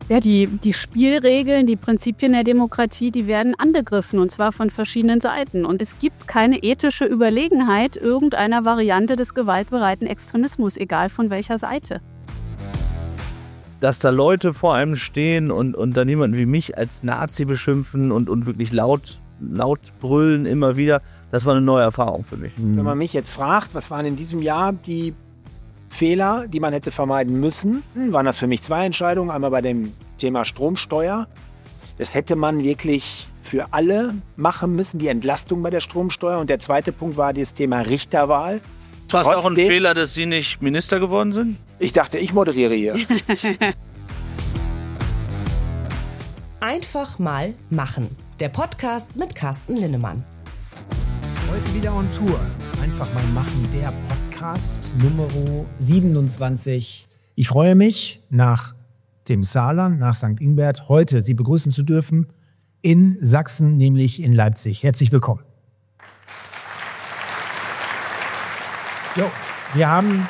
Ja, die Spielregeln, die Prinzipien der Demokratie, die werden angegriffen, und zwar von verschiedenen Seiten. Und es gibt keine ethische Überlegenheit irgendeiner Variante des gewaltbereiten Extremismus, egal von welcher Seite. Dass da Leute vor einem stehen und dann jemanden wie mich als Nazi beschimpfen und wirklich laut brüllen immer wieder, das war eine neue Erfahrung für mich. Wenn man mich jetzt fragt, was waren in diesem Jahr die Fehler, die man hätte vermeiden müssen, waren das für mich 2 Entscheidungen. Einmal bei dem Thema Stromsteuer. Das hätte man wirklich für alle machen müssen, die Entlastung bei der Stromsteuer. Und der zweite Punkt war das Thema Richterwahl. War es auch ein Fehler, dass Sie nicht Minister geworden sind? Ich dachte, ich moderiere hier. Einfach mal machen. Der Podcast mit Carsten Linnemann. Heute wieder on Tour. Einfach mal machen, der Podcast Nummer 27. Ich freue mich, nach dem Saarland, nach St. Ingbert, heute Sie begrüßen zu dürfen in Sachsen, nämlich in Leipzig. Herzlich willkommen. So, wir haben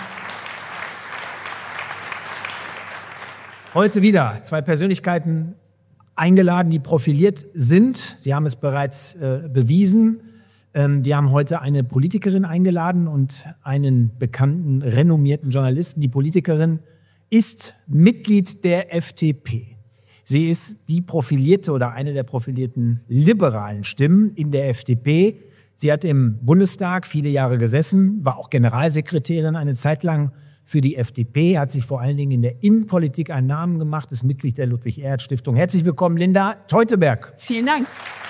heute wieder 2 Persönlichkeiten eingeladen, die profiliert sind. Sie haben es bereits bewiesen. Die haben heute eine Politikerin eingeladen und einen bekannten, renommierten Journalisten. Die Politikerin ist Mitglied der FDP. Sie ist die profilierte oder eine der profilierten liberalen Stimmen in der FDP. Sie hat im Bundestag viele Jahre gesessen, war auch Generalsekretärin eine Zeit lang für die FDP, hat sich vor allen Dingen in der Innenpolitik einen Namen gemacht, ist Mitglied der Ludwig-Erhard-Stiftung. Herzlich willkommen, Linda Teuteberg. Vielen Dank.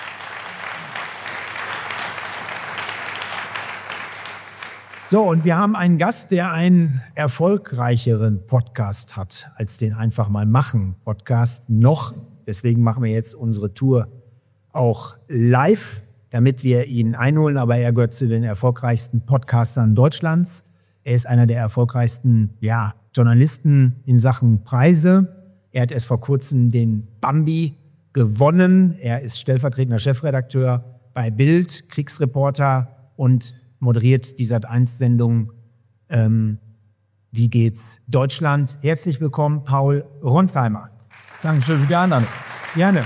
So, und wir haben einen Gast, der einen erfolgreicheren Podcast hat als den Einfach mal machen Podcast noch. Deswegen machen wir jetzt unsere Tour auch live, damit wir ihn einholen. Aber er gehört zu den erfolgreichsten Podcastern Deutschlands. Er ist einer der erfolgreichsten Journalisten in Sachen Preise. Er hat erst vor kurzem den Bambi gewonnen. Er ist stellvertretender Chefredakteur bei Bild, Kriegsreporter und moderiert die Sat.1-Sendung Wie geht's Deutschland? Herzlich willkommen, Paul Ronsheimer. Dankeschön für die Einladung. Gerne.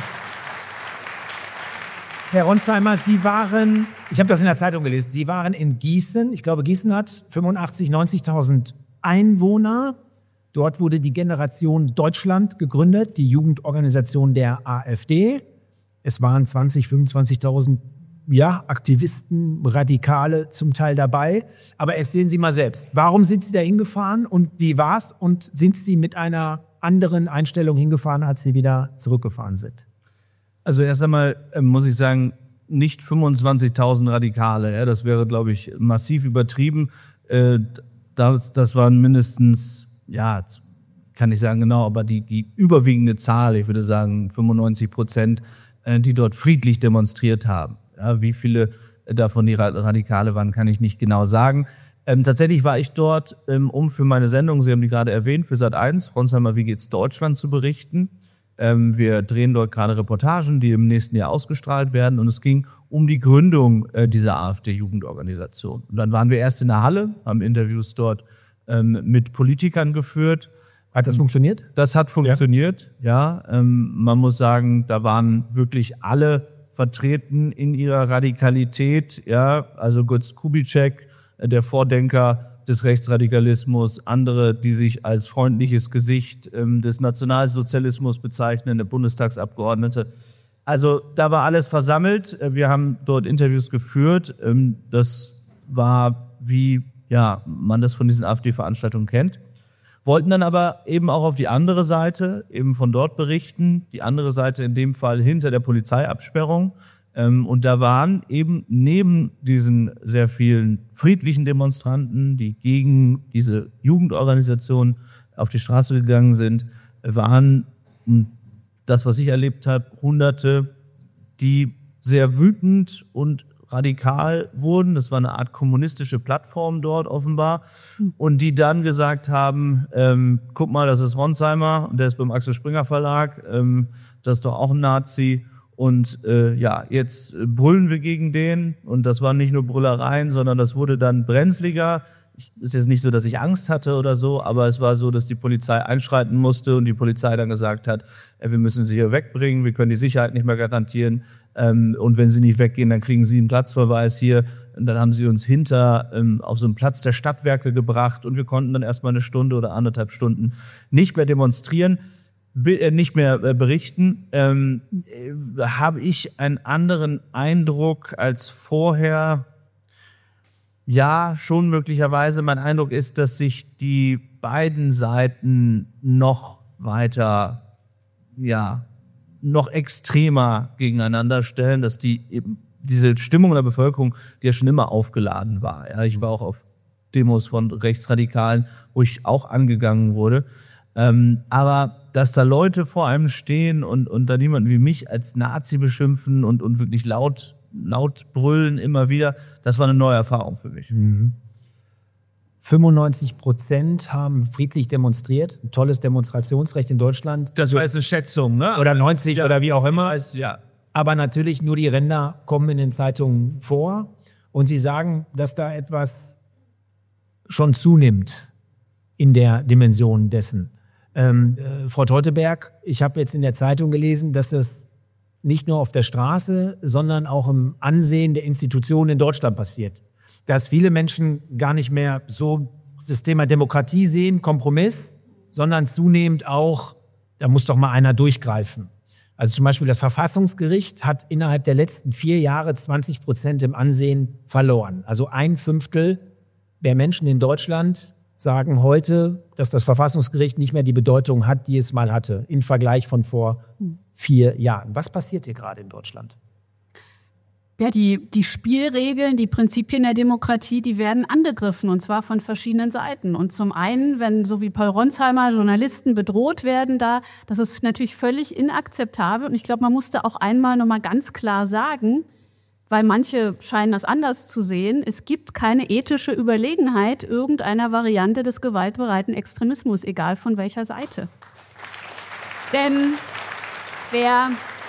Herr Ronsheimer, Sie waren, ich habe das in der Zeitung gelesen, Sie waren in Gießen. Ich glaube, Gießen hat 85.000, 90.000 Einwohner. Dort wurde die Generation Deutschland gegründet, die Jugendorganisation der AfD. Es waren 20.000, 25.000 Aktivisten, Radikale zum Teil dabei. Aber erzählen Sie mal selbst, warum sind Sie da hingefahren und wie war's? Und sind Sie mit einer anderen Einstellung hingefahren, als Sie wieder zurückgefahren sind? Also erst einmal muss ich sagen, nicht 25.000 Radikale. Ja, das wäre, glaube ich, massiv übertrieben. Das waren mindestens, kann ich sagen genau, aber die überwiegende Zahl, ich würde sagen 95%, die dort friedlich demonstriert haben. Ja, wie viele davon die Radikale waren, kann ich nicht genau sagen. Tatsächlich war ich dort, um für meine Sendung, Sie haben die gerade erwähnt, für Sat.1, Ronsheimer, wie geht's Deutschland, zu berichten. Wir drehen dort gerade Reportagen, die im nächsten Jahr ausgestrahlt werden. Und es ging um die Gründung dieser AfD-Jugendorganisation. Und dann waren wir erst in der Halle, haben Interviews dort mit Politikern geführt. Hat das funktioniert? Das hat funktioniert, ja. Man muss sagen, da waren wirklich alle vertreten in ihrer Radikalität, ja, also Götz Kubitschek, der Vordenker des Rechtsradikalismus, andere, die sich als freundliches Gesicht des Nationalsozialismus bezeichnen, der Bundestagsabgeordnete. Also da war alles versammelt. Wir haben dort Interviews geführt. Das war, wie man das von diesen AfD-Veranstaltungen kennt. Wollten dann aber eben auch auf die andere Seite, eben von dort berichten, die andere Seite in dem Fall hinter der Polizeiabsperrung. Und da waren eben neben diesen sehr vielen friedlichen Demonstranten, die gegen diese Jugendorganisation auf die Straße gegangen sind, waren das, was ich erlebt habe, Hunderte, die sehr wütend und radikal wurden. Das war eine Art kommunistische Plattform dort offenbar. Und die dann gesagt haben, guck mal, das ist Ronsheimer, der ist beim Axel Springer Verlag, das ist doch auch ein Nazi. Und jetzt brüllen wir gegen den. Und das waren nicht nur Brüllereien, sondern das wurde dann brenzliger. ist jetzt nicht so, dass ich Angst hatte oder so, aber es war so, dass die Polizei einschreiten musste und die Polizei dann gesagt hat, wir müssen sie hier wegbringen, wir können die Sicherheit nicht mehr garantieren und wenn sie nicht weggehen, dann kriegen sie einen Platzverweis hier. Und dann haben sie uns auf so einen Platz der Stadtwerke gebracht und wir konnten dann erstmal 1 Stunde oder 1,5 Stunden nicht mehr demonstrieren, nicht mehr berichten. Habe ich einen anderen Eindruck als vorher? Ja, schon möglicherweise. Mein Eindruck ist, dass sich die beiden Seiten noch weiter, noch extremer gegeneinander stellen, dass diese Stimmung in der Bevölkerung, die ja schon immer aufgeladen war. Ja, ich war auch auf Demos von Rechtsradikalen, wo ich auch angegangen wurde. Aber dass da Leute vor einem stehen und da niemanden wie mich als Nazi beschimpfen und wirklich laut brüllen immer wieder, das war eine neue Erfahrung für mich. 95% haben friedlich demonstriert. Ein tolles Demonstrationsrecht in Deutschland. Das war jetzt eine Schätzung, ne? Oder 90 oder wie auch immer. Ja. Aber natürlich nur die Ränder kommen in den Zeitungen vor. Und Sie sagen, dass da etwas schon zunimmt in der Dimension dessen. Frau Teuteberg, ich habe jetzt in der Zeitung gelesen, dass das nicht nur auf der Straße, sondern auch im Ansehen der Institutionen in Deutschland passiert. Dass viele Menschen gar nicht mehr so das Thema Demokratie sehen, Kompromiss, sondern zunehmend auch, da muss doch mal einer durchgreifen. Also zum Beispiel das Verfassungsgericht hat innerhalb der letzten 4 Jahre 20% im Ansehen verloren. Also 1/5 der Menschen in Deutschland sagen heute, dass das Verfassungsgericht nicht mehr die Bedeutung hat, die es mal hatte, im Vergleich von vor 4 Jahren. Was passiert hier gerade in Deutschland? Ja, die Spielregeln, die Prinzipien der Demokratie, die werden angegriffen, und zwar von verschiedenen Seiten. Und zum einen, wenn so wie Paul Ronsheimer Journalisten bedroht werden, das ist natürlich völlig inakzeptabel. Und ich glaube, man musste auch einmal nochmal ganz klar sagen, weil manche scheinen das anders zu sehen, es gibt keine ethische Überlegenheit irgendeiner Variante des gewaltbereiten Extremismus, egal von welcher Seite. Denn wer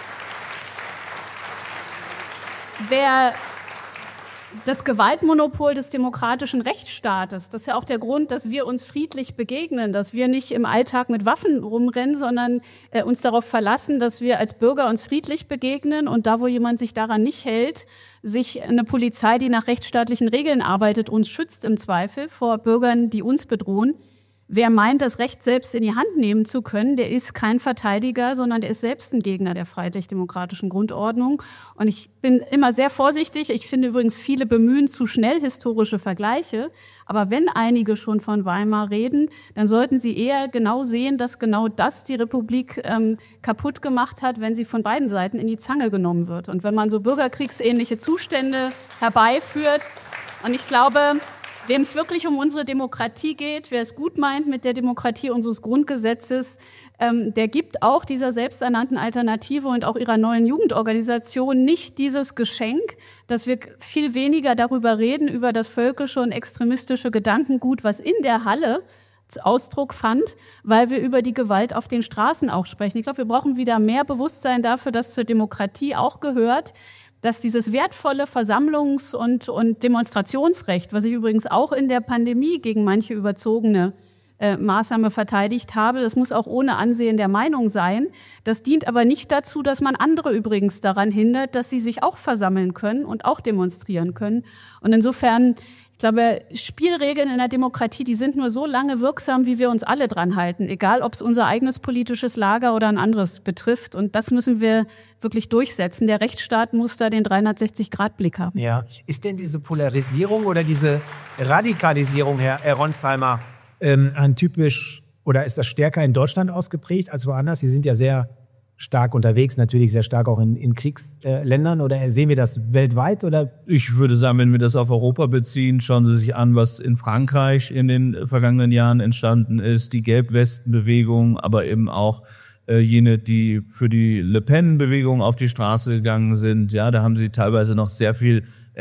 das Gewaltmonopol des demokratischen Rechtsstaates, das ist ja auch der Grund, dass wir uns friedlich begegnen, dass wir nicht im Alltag mit Waffen rumrennen, sondern uns darauf verlassen, dass wir als Bürger uns friedlich begegnen und da, wo jemand sich daran nicht hält, sich eine Polizei, die nach rechtsstaatlichen Regeln arbeitet, uns schützt im Zweifel vor Bürgern, die uns bedrohen. Wer meint, das Recht selbst in die Hand nehmen zu können, der ist kein Verteidiger, sondern der ist selbst ein Gegner der freiheitlich-demokratischen Grundordnung. Und ich bin immer sehr vorsichtig. Ich finde übrigens, viele bemühen zu schnell historische Vergleiche. Aber wenn einige schon von Weimar reden, dann sollten sie eher genau sehen, dass genau das die Republik kaputt gemacht hat, wenn sie von beiden Seiten in die Zange genommen wird. Und wenn man so bürgerkriegsähnliche Zustände herbeiführt. Und ich glaube, wem es wirklich um unsere Demokratie geht, wer es gut meint mit der Demokratie unseres Grundgesetzes, der gibt auch dieser selbsternannten Alternative und auch ihrer neuen Jugendorganisation nicht dieses Geschenk, dass wir viel weniger darüber reden, über das völkische und extremistische Gedankengut, was in der Halle Ausdruck fand, weil wir über die Gewalt auf den Straßen auch sprechen. Ich glaube, wir brauchen wieder mehr Bewusstsein dafür, dass zur Demokratie auch gehört, dass dieses wertvolle Versammlungs- und Demonstrationsrecht, was ich übrigens auch in der Pandemie gegen manche überzogene Maßnahme verteidigt habe, das muss auch ohne Ansehen der Meinung sein. Das dient aber nicht dazu, dass man andere übrigens daran hindert, dass sie sich auch versammeln können und auch demonstrieren können. Und insofern, ich glaube, Spielregeln in der Demokratie, die sind nur so lange wirksam, wie wir uns alle dran halten, egal ob es unser eigenes politisches Lager oder ein anderes betrifft. Und das müssen wir wirklich durchsetzen. Der Rechtsstaat muss da den 360-Grad-Blick haben. Ja, ist denn diese Polarisierung oder diese Radikalisierung, Herr Ronsheimer, ein typisch, oder ist das stärker in Deutschland ausgeprägt als woanders? Sie sind ja sehr stark unterwegs, natürlich sehr stark auch in Kriegsländern, oder sehen wir das weltweit? Oder? Ich würde sagen, wenn wir das auf Europa beziehen, schauen Sie sich an, was in Frankreich in den vergangenen Jahren entstanden ist, die Gelbwesten-Bewegung, aber eben auch jene, die für die Le Pen-Bewegung auf die Straße gegangen sind. Ja, da haben sie teilweise noch sehr viel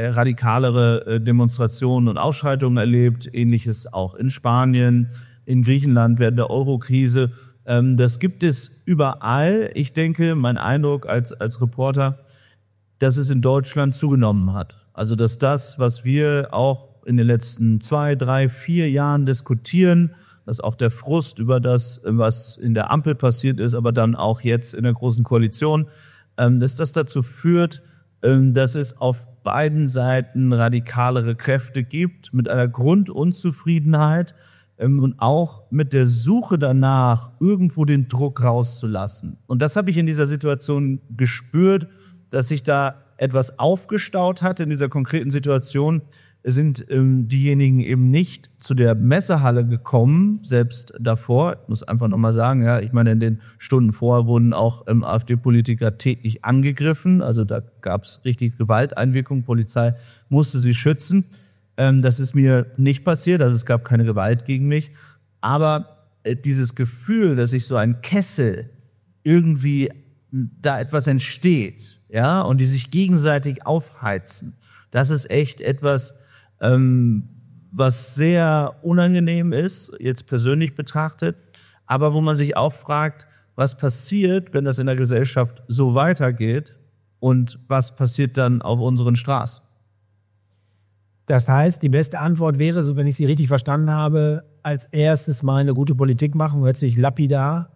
radikalere Demonstrationen und Ausschreitungen erlebt. Ähnliches auch in Spanien, in Griechenland während der Euro-Krise. Das gibt es überall. Ich denke, mein Eindruck als Reporter, dass es in Deutschland zugenommen hat. Also, dass das, was wir auch in den letzten 2, 3, 4 Jahren diskutieren, dass auch der Frust über das, was in der Ampel passiert ist, aber dann auch jetzt in der Großen Koalition, dass das dazu führt, dass es auf beiden Seiten radikalere Kräfte gibt, mit einer Grundunzufriedenheit und auch mit der Suche danach, irgendwo den Druck rauszulassen. Und das habe ich in dieser Situation gespürt, dass sich da etwas aufgestaut hat in dieser konkreten Situation. Sind diejenigen eben nicht zu der Messehalle gekommen, selbst davor. Ich muss einfach nochmal sagen, ja, ich meine, in den Stunden vorher wurden auch AfD-Politiker tätlich angegriffen. Also da gab es richtig Gewalteinwirkung. Polizei musste sie schützen. Das ist mir nicht passiert, also es gab keine Gewalt gegen mich. Aber dieses Gefühl, dass sich so ein Kessel irgendwie da etwas entsteht, ja, und die sich gegenseitig aufheizen, das ist echt etwas, was sehr unangenehm ist, jetzt persönlich betrachtet, aber wo man sich auch fragt, was passiert, wenn das in der Gesellschaft so weitergeht und was passiert dann auf unseren Straßen? Das heißt, die beste Antwort wäre, so wenn ich Sie richtig verstanden habe, als erstes mal eine gute Politik machen, hört sich lapidar,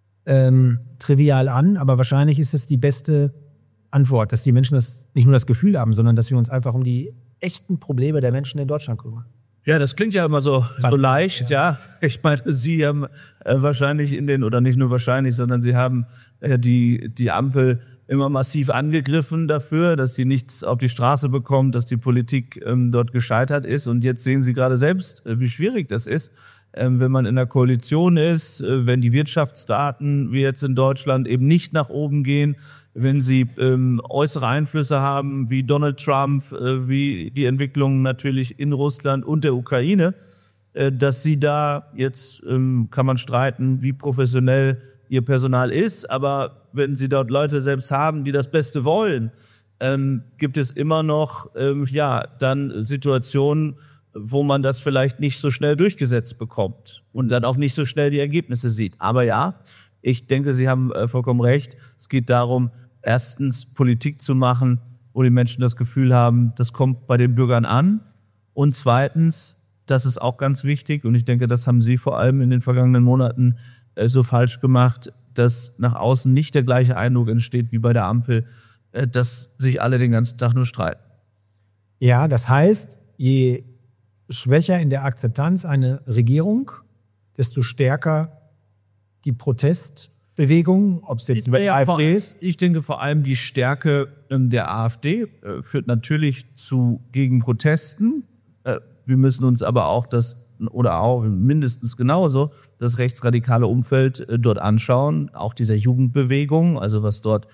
trivial an, aber wahrscheinlich ist es die beste Antwort, dass die Menschen das nicht nur das Gefühl haben, sondern dass wir uns einfach um die echten Probleme der Menschen in Deutschland kümmern. Ja, das klingt ja immer so leicht, ja. Ich meine, Sie haben wahrscheinlich oder nicht nur wahrscheinlich, sondern Sie haben die Ampel immer massiv angegriffen dafür, dass sie nichts auf die Straße bekommt, dass die Politik dort gescheitert ist. Und jetzt sehen Sie gerade selbst, wie schwierig das ist, wenn man in der Koalition ist, wenn die Wirtschaftsdaten wie jetzt in Deutschland eben nicht nach oben gehen, wenn sie äußere Einflüsse haben wie Donald Trump, wie die Entwicklungen natürlich in Russland und der Ukraine, dass sie da jetzt, kann man streiten, wie professionell ihr Personal ist, aber wenn sie dort Leute selbst haben, die das Beste wollen, gibt es immer noch dann Situationen, wo man das vielleicht nicht so schnell durchgesetzt bekommt und dann auch nicht so schnell die Ergebnisse sieht. Aber ja, ich denke, Sie haben vollkommen recht. Es geht darum, erstens Politik zu machen, wo die Menschen das Gefühl haben, das kommt bei den Bürgern an. Und zweitens, das ist auch ganz wichtig, und ich denke, das haben Sie vor allem in den vergangenen Monaten so falsch gemacht, dass nach außen nicht der gleiche Eindruck entsteht wie bei der Ampel, dass sich alle den ganzen Tag nur streiten. Ja, das heißt, je schwächer in der Akzeptanz eine Regierung, desto stärker die Protestbewegung, ob es jetzt über die AfD ist. Ich denke vor allem die Stärke der AfD führt natürlich zu Gegenprotesten. Wir müssen uns aber auch mindestens genauso das rechtsradikale Umfeld dort anschauen, auch dieser Jugendbewegung, also was dort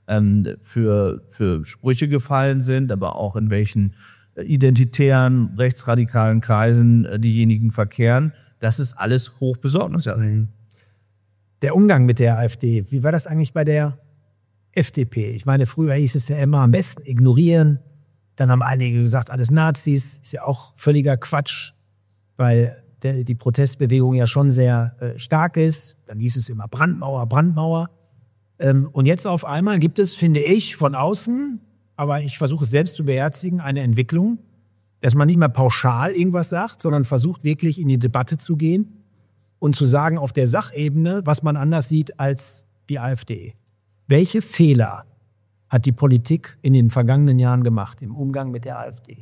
für Sprüche gefallen sind, aber auch in welchen identitären, rechtsradikalen Kreisen diejenigen verkehren. Das ist alles hoch besorgniserregend. Der Umgang mit der AfD, wie war das eigentlich bei der FDP? Ich meine, früher hieß es ja immer, am besten ignorieren. Dann haben einige gesagt, alles Nazis. Ist ja auch völliger Quatsch, weil die Protestbewegung ja schon sehr stark ist. Dann hieß es immer Brandmauer, Brandmauer. Und jetzt auf einmal gibt es, finde ich, von außen, aber ich versuche es selbst zu beherzigen, eine Entwicklung, dass man nicht mehr pauschal irgendwas sagt, sondern versucht wirklich in die Debatte zu gehen und zu sagen auf der Sachebene, was man anders sieht als die AfD. Welche Fehler hat die Politik in den vergangenen Jahren gemacht im Umgang mit der AfD?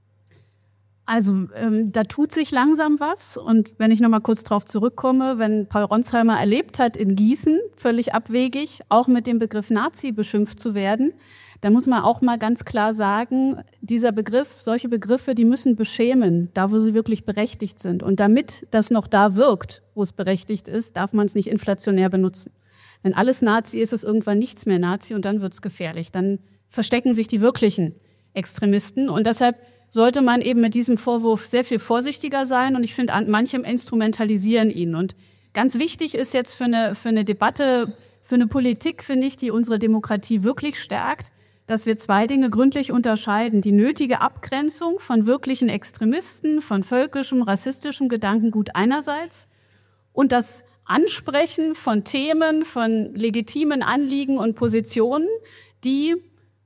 Also da tut sich langsam was. Und wenn ich noch mal kurz drauf zurückkomme, wenn Paul Ronsheimer erlebt hat in Gießen, völlig abwegig, auch mit dem Begriff Nazi beschimpft zu werden, da muss man auch mal ganz klar sagen, dieser Begriff, solche Begriffe, die müssen beschämen, da wo sie wirklich berechtigt sind. Und damit das noch da wirkt, wo es berechtigt ist, darf man es nicht inflationär benutzen. Wenn alles Nazi ist, ist irgendwann nichts mehr Nazi und dann wird es gefährlich. Dann verstecken sich die wirklichen Extremisten. Und deshalb sollte man eben mit diesem Vorwurf sehr viel vorsichtiger sein. Und ich finde, manche instrumentalisieren ihn. Und ganz wichtig ist jetzt für eine Debatte, für eine Politik, finde ich, die unsere Demokratie wirklich stärkt, dass wir zwei Dinge gründlich unterscheiden. Die nötige Abgrenzung von wirklichen Extremisten, von völkischem, rassistischem Gedankengut einerseits und das Ansprechen von Themen, von legitimen Anliegen und Positionen, die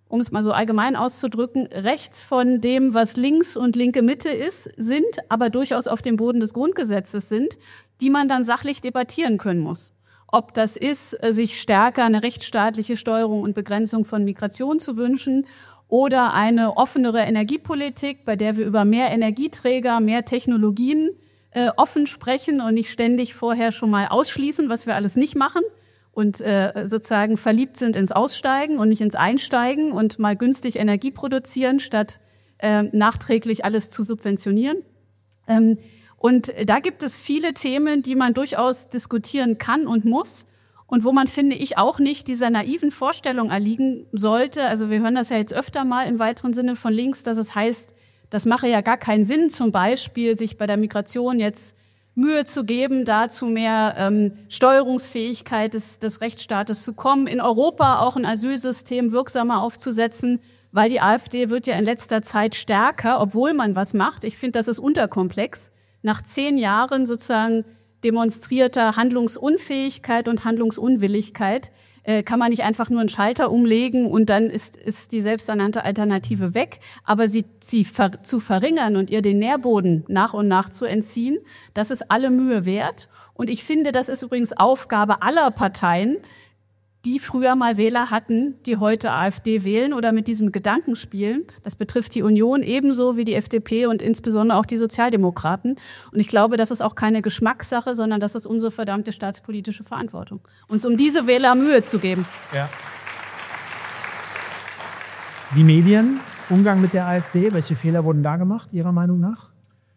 um es mal so allgemein auszudrücken, rechts von dem, was links und linke Mitte sind, aber durchaus auf dem Boden des Grundgesetzes sind, die man dann sachlich debattieren können muss. Ob das ist, sich stärker eine rechtsstaatliche Steuerung und Begrenzung von Migration zu wünschen oder eine offenere Energiepolitik, bei der wir über mehr Energieträger, mehr Technologien offen sprechen und nicht ständig vorher schon mal ausschließen, was wir alles nicht machen und sozusagen verliebt sind ins Aussteigen und nicht ins Einsteigen und mal günstig Energie produzieren, statt nachträglich alles zu subventionieren. Und da gibt es viele Themen, die man durchaus diskutieren kann und muss und wo man, finde ich, auch nicht dieser naiven Vorstellung erliegen sollte. Also wir hören das ja jetzt öfter mal im weiteren Sinne von links, dass es heißt, das mache ja gar keinen Sinn, zum Beispiel sich bei der Migration jetzt Mühe zu geben, dazu mehr Steuerungsfähigkeit des Rechtsstaates zu kommen, in Europa auch ein Asylsystem wirksamer aufzusetzen, weil die AfD wird ja in letzter Zeit stärker, obwohl man was macht. Ich finde, das ist unterkomplex. Nach 10 Jahren sozusagen demonstrierter Handlungsunfähigkeit und Handlungsunwilligkeit kann man nicht einfach nur einen Schalter umlegen und dann ist die selbsternannte Alternative weg. Aber sie zu verringern und ihr den Nährboden nach und nach zu entziehen, das ist alle Mühe wert. Und ich finde, das ist übrigens Aufgabe aller Parteien, die früher mal Wähler hatten, die heute AfD wählen oder mit diesem Gedanken spielen. Das betrifft die Union ebenso wie die FDP und insbesondere auch die Sozialdemokraten. Und ich glaube, das ist auch keine Geschmackssache, sondern das ist unsere verdammte staatspolitische Verantwortung, uns um diese Wähler Mühe zu geben. Ja. Die Medien, Umgang mit der AfD, welche Fehler wurden da gemacht, Ihrer Meinung nach?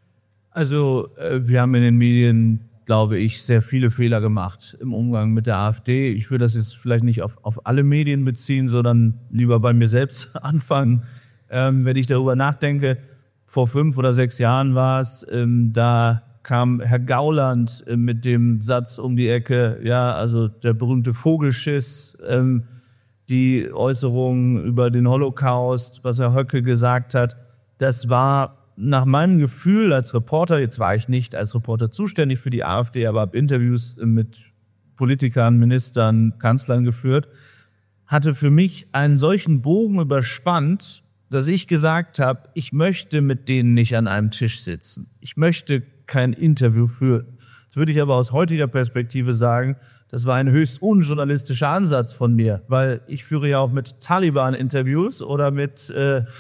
Also wir haben in den Medien, glaube ich, sehr viele Fehler gemacht im Umgang mit der AfD. Ich würde das jetzt vielleicht nicht auf alle Medien beziehen, sondern lieber bei mir selbst anfangen. Wenn ich darüber nachdenke, vor 5 oder 6 Jahren war es, da kam Herr Gauland mit dem Satz um die Ecke, ja, also der berühmte Vogelschiss, die Äußerungen über den Holocaust, was Herr Höcke gesagt hat, das war nach meinem Gefühl als Reporter, jetzt war ich nicht als Reporter zuständig für die AfD, aber habe Interviews mit Politikern, Ministern, Kanzlern geführt, hatte für mich einen solchen Bogen überspannt, dass ich gesagt habe, ich möchte mit denen nicht an einem Tisch sitzen. Ich möchte kein Interview führen. Das würde ich aber aus heutiger Perspektive sagen, das war ein höchst unjournalistischer Ansatz von mir, weil ich führe ja auch mit Taliban Interviews oder mit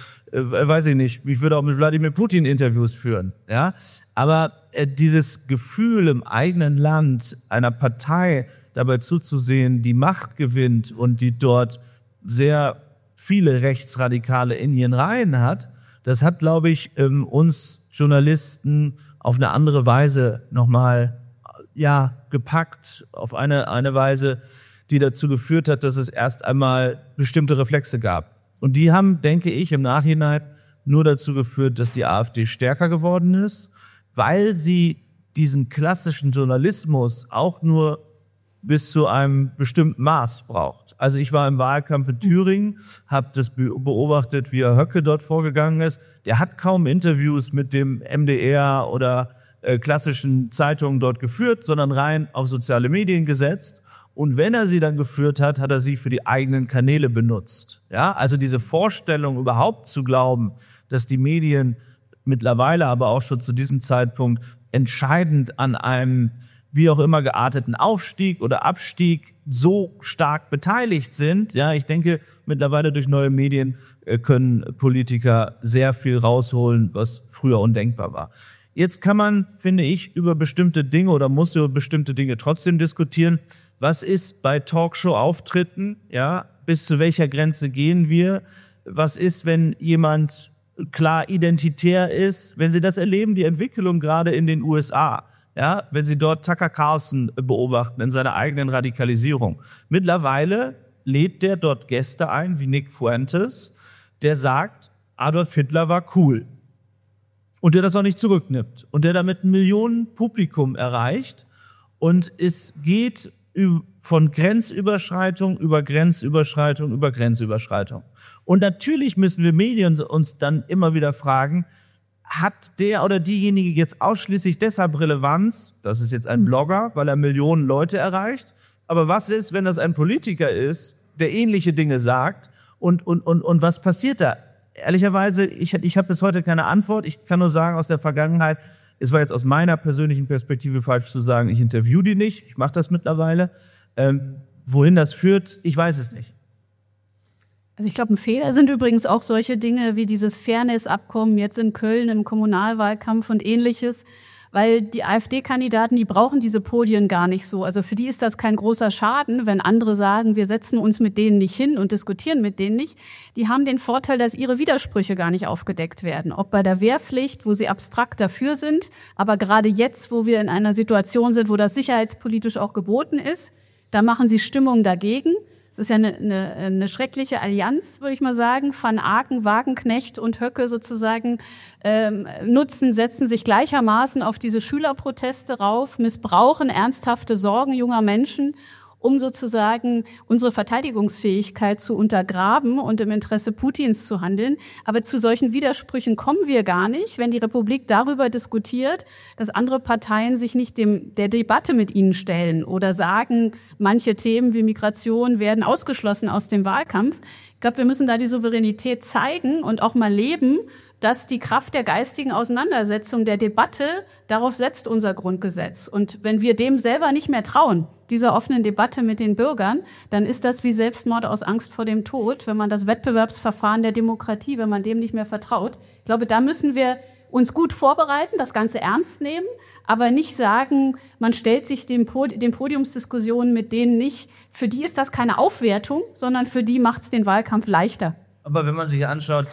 weiß ich nicht, ich würde auch mit Wladimir Putin Interviews führen, ja. Aber dieses Gefühl im eigenen Land einer Partei dabei zuzusehen, die Macht gewinnt und die dort sehr viele Rechtsradikale in ihren Reihen hat, das hat, glaube ich, uns Journalisten auf eine andere Weise nochmal, ja, gepackt, auf eine Weise, die dazu geführt hat, dass es erst einmal bestimmte Reflexe gab. Und die haben, denke ich, im Nachhinein nur dazu geführt, dass die AfD stärker geworden ist, weil sie diesen klassischen Journalismus auch nur bis zu einem bestimmten Maß braucht. Also ich war im Wahlkampf in Thüringen, habe das beobachtet, wie Herr Höcke dort vorgegangen ist. Der hat kaum Interviews mit dem MDR oder klassischen Zeitungen dort geführt, sondern rein auf soziale Medien gesetzt. Und wenn er sie dann geführt hat, hat er sie für die eigenen Kanäle benutzt. Ja, also diese Vorstellung überhaupt zu glauben, dass die Medien mittlerweile, aber auch schon zu diesem Zeitpunkt entscheidend an einem wie auch immer gearteten Aufstieg oder Abstieg so stark beteiligt sind. Ja, ich denke, mittlerweile durch neue Medien können Politiker sehr viel rausholen, was früher undenkbar war. Jetzt kann man, finde ich, über bestimmte Dinge oder muss über bestimmte Dinge trotzdem diskutieren. Was ist bei Talkshow-Auftritten? Ja, bis zu welcher Grenze gehen wir? Was ist, wenn jemand klar identitär ist? Wenn Sie das erleben, die Entwicklung gerade in den USA, ja, wenn Sie dort Tucker Carlson beobachten in seiner eigenen Radikalisierung. Mittlerweile lädt der dort Gäste ein, wie Nick Fuentes, der sagt, Adolf Hitler war cool. Und der das auch nicht zurücknimmt. Und der damit ein Millionenpublikum erreicht. Und es geht von Grenzüberschreitung über Grenzüberschreitung über Grenzüberschreitung. Und natürlich müssen wir Medien uns dann immer wieder fragen, hat der oder diejenige jetzt ausschließlich deshalb Relevanz, das ist jetzt ein Blogger, weil er Millionen Leute erreicht, aber was ist, wenn das ein Politiker ist, der ähnliche Dinge sagt Und was passiert da? Ehrlicherweise, ich habe bis heute keine Antwort. Ich kann nur sagen, aus der Vergangenheit, es war jetzt aus meiner persönlichen Perspektive falsch zu sagen, ich interviewe die nicht. Ich mache das mittlerweile. Wohin das führt, ich weiß es nicht. Also ich glaube, ein Fehler sind übrigens auch solche Dinge wie dieses Fairness-Abkommen jetzt in Köln im Kommunalwahlkampf und Ähnliches. Weil die AfD-Kandidaten, die brauchen diese Podien gar nicht so. Also für die ist das kein großer Schaden, wenn andere sagen, wir setzen uns mit denen nicht hin und diskutieren mit denen nicht. Die haben den Vorteil, dass ihre Widersprüche gar nicht aufgedeckt werden. Ob bei der Wehrpflicht, wo sie abstrakt dafür sind, aber gerade jetzt, wo wir in einer Situation sind, wo das sicherheitspolitisch auch geboten ist, da machen sie Stimmung dagegen. Es ist ja eine schreckliche Allianz, würde ich mal sagen. Van Aken, Wagenknecht und Höcke sozusagen setzen sich gleichermaßen auf diese Schülerproteste rauf, missbrauchen ernsthafte Sorgen junger Menschen, um sozusagen unsere Verteidigungsfähigkeit zu untergraben und im Interesse Putins zu handeln. Aber zu solchen Widersprüchen kommen wir gar nicht, wenn die Republik darüber diskutiert, dass andere Parteien sich nicht der Debatte mit ihnen stellen oder sagen, manche Themen wie Migration werden ausgeschlossen aus dem Wahlkampf. Ich glaube, wir müssen da die Souveränität zeigen und auch mal leben, dass die Kraft der geistigen Auseinandersetzung, der Debatte, darauf setzt unser Grundgesetz. Und wenn wir dem selber nicht mehr trauen, dieser offenen Debatte mit den Bürgern, dann ist das wie Selbstmord aus Angst vor dem Tod, wenn man das Wettbewerbsverfahren der Demokratie, wenn man dem nicht mehr vertraut. Ich glaube, da müssen wir uns gut vorbereiten, das Ganze ernst nehmen, aber nicht sagen, man stellt sich den Podiumsdiskussionen mit denen nicht. Für die ist das keine Aufwertung, sondern für die macht es den Wahlkampf leichter. Aber wenn man sich anschaut,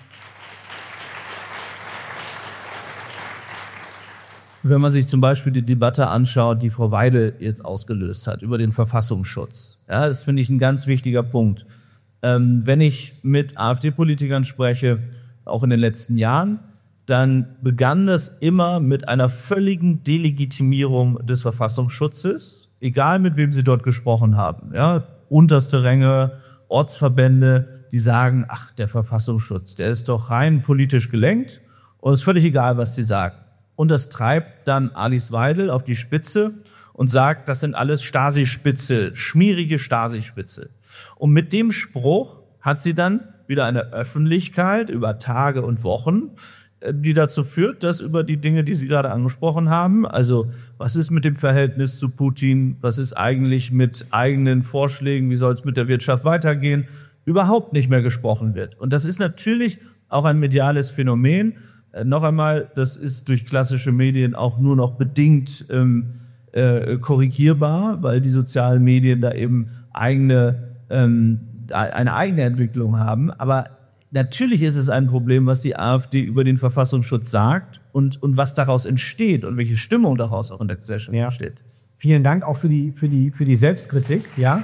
wenn man sich zum Beispiel die Debatte anschaut, die Frau Weidel jetzt ausgelöst hat über den Verfassungsschutz. Ja, das finde ich ein ganz wichtiger Punkt. Wenn ich mit AfD-Politikern spreche, auch in den letzten Jahren, dann begann das immer mit einer völligen Delegitimierung des Verfassungsschutzes, egal mit wem sie dort gesprochen haben. Ja, unterste Ränge, Ortsverbände, die sagen, ach, der Verfassungsschutz, der ist doch rein politisch gelenkt und es ist völlig egal, was sie sagen. Und das treibt dann Alice Weidel auf die Spitze und sagt, das sind alles Stasi-Spitze, schmierige Stasi-Spitze. Und mit dem Spruch hat sie dann wieder eine Öffentlichkeit über Tage und Wochen, die dazu führt, dass über die Dinge, die Sie gerade angesprochen haben, also was ist mit dem Verhältnis zu Putin, was ist eigentlich mit eigenen Vorschlägen, wie soll es mit der Wirtschaft weitergehen, überhaupt nicht mehr gesprochen wird. Und das ist natürlich auch ein mediales Phänomen. Noch einmal, das ist durch klassische Medien auch nur noch bedingt korrigierbar, weil die sozialen Medien da eben eine eigene Entwicklung haben. Aber natürlich ist es ein Problem, was die AfD über den Verfassungsschutz sagt und was daraus entsteht und welche Stimmung daraus auch in der Gesellschaft entsteht. Vielen Dank auch für die Selbstkritik. Ja.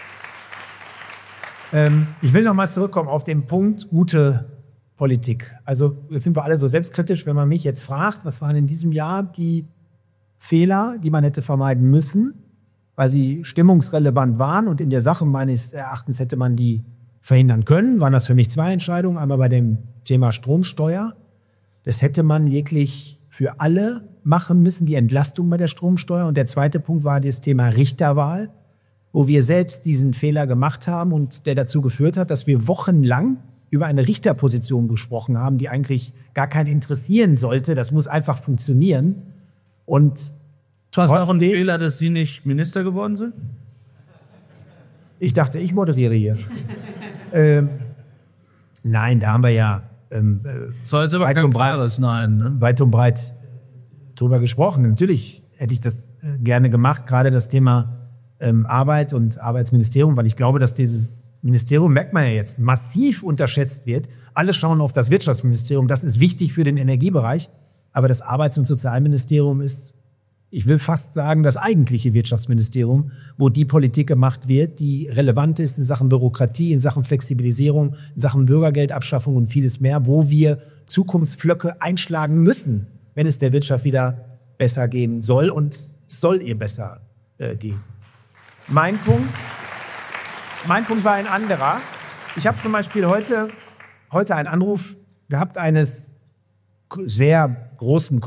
Ich will noch mal zurückkommen auf den Punkt gute Politik. Also jetzt sind wir alle so selbstkritisch, wenn man mich jetzt fragt, was waren in diesem Jahr die Fehler, die man hätte vermeiden müssen, weil sie stimmungsrelevant waren und in der Sache meines Erachtens hätte man die verhindern können, waren das für mich zwei Entscheidungen. Einmal bei dem Thema Stromsteuer. Das hätte man wirklich für alle machen müssen, die Entlastung bei der Stromsteuer. Und der zweite Punkt war das Thema Richterwahl, wo wir selbst diesen Fehler gemacht haben und der dazu geführt hat, dass wir wochenlang über eine Richterposition gesprochen haben, die eigentlich gar keinen interessieren sollte. Das muss einfach funktionieren. Und was war auch ein Fehler, dass Sie nicht Minister geworden sind? Ich dachte, ich moderiere hier. Nein, da haben wir ja soll jetzt aber kein Breires, nein, ne? Weit und breit drüber gesprochen. Natürlich hätte ich das gerne gemacht, gerade das Thema Arbeit und Arbeitsministerium, weil ich glaube, dass dieses Ministerium, merkt man ja jetzt, massiv unterschätzt wird. Alle schauen auf das Wirtschaftsministerium, das ist wichtig für den Energiebereich, aber das Arbeits- und Sozialministerium ist, ich will fast sagen, das eigentliche Wirtschaftsministerium, wo die Politik gemacht wird, die relevant ist in Sachen Bürokratie, in Sachen Flexibilisierung, in Sachen Bürgergeldabschaffung und vieles mehr, wo wir Zukunftsflöcke einschlagen müssen, wenn es der Wirtschaft wieder besser gehen soll und es soll ihr besser gehen. Mein Punkt war ein anderer. Ich habe zum Beispiel heute einen Anruf gehabt eines sehr großen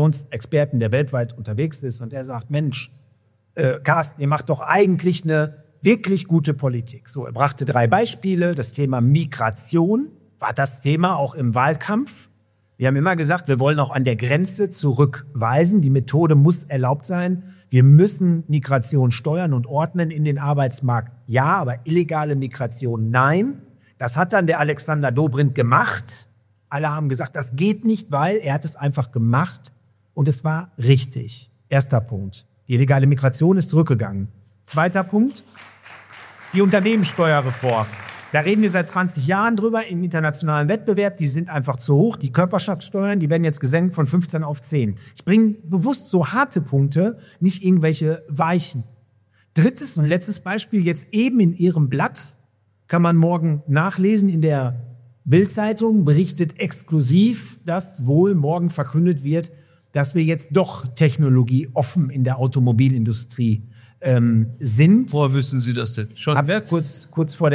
Kommunikationsexperten, der weltweit unterwegs ist, und er sagt, Mensch, Carsten, ihr macht doch eigentlich eine wirklich gute Politik. So, er brachte 3 Beispiele. Das Thema Migration war das Thema auch im Wahlkampf. Wir haben immer gesagt, wir wollen auch an der Grenze zurückweisen. Die Methode muss erlaubt sein. Wir müssen Migration steuern und ordnen in den Arbeitsmarkt. Ja, aber illegale Migration, nein. Das hat dann der Alexander Dobrindt gemacht. Alle haben gesagt, das geht nicht, weil er hat es einfach gemacht und es war richtig. Erster Punkt. Die illegale Migration ist zurückgegangen. Zweiter Punkt, die Unternehmenssteuerreform. Da reden wir seit 20 Jahren drüber im internationalen Wettbewerb. Die sind einfach zu hoch. Die Körperschaftssteuern, die werden jetzt gesenkt von 15 auf 10. Ich bringe bewusst so harte Punkte, nicht irgendwelche weichen. Drittes und letztes Beispiel, jetzt eben in Ihrem Blatt, kann man morgen nachlesen in der Bild-Zeitung, berichtet exklusiv, dass wohl morgen verkündet wird, dass wir jetzt doch technologieoffen in der Automobilindustrie sind. Woher wissen Sie das denn? Schon? Hab ja kurz vor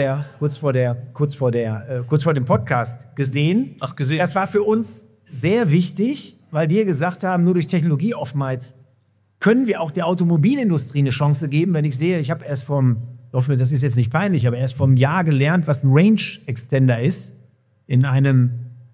dem Podcast gesehen. Ach, gesehen. Das war für uns sehr wichtig, weil wir gesagt haben, nur durch Technologieoffenheit können wir auch der Automobilindustrie eine Chance geben. Wenn ich sehe, ich habe erst das ist jetzt nicht peinlich, aber erst vom Jahr gelernt, was ein Range Extender ist, in einem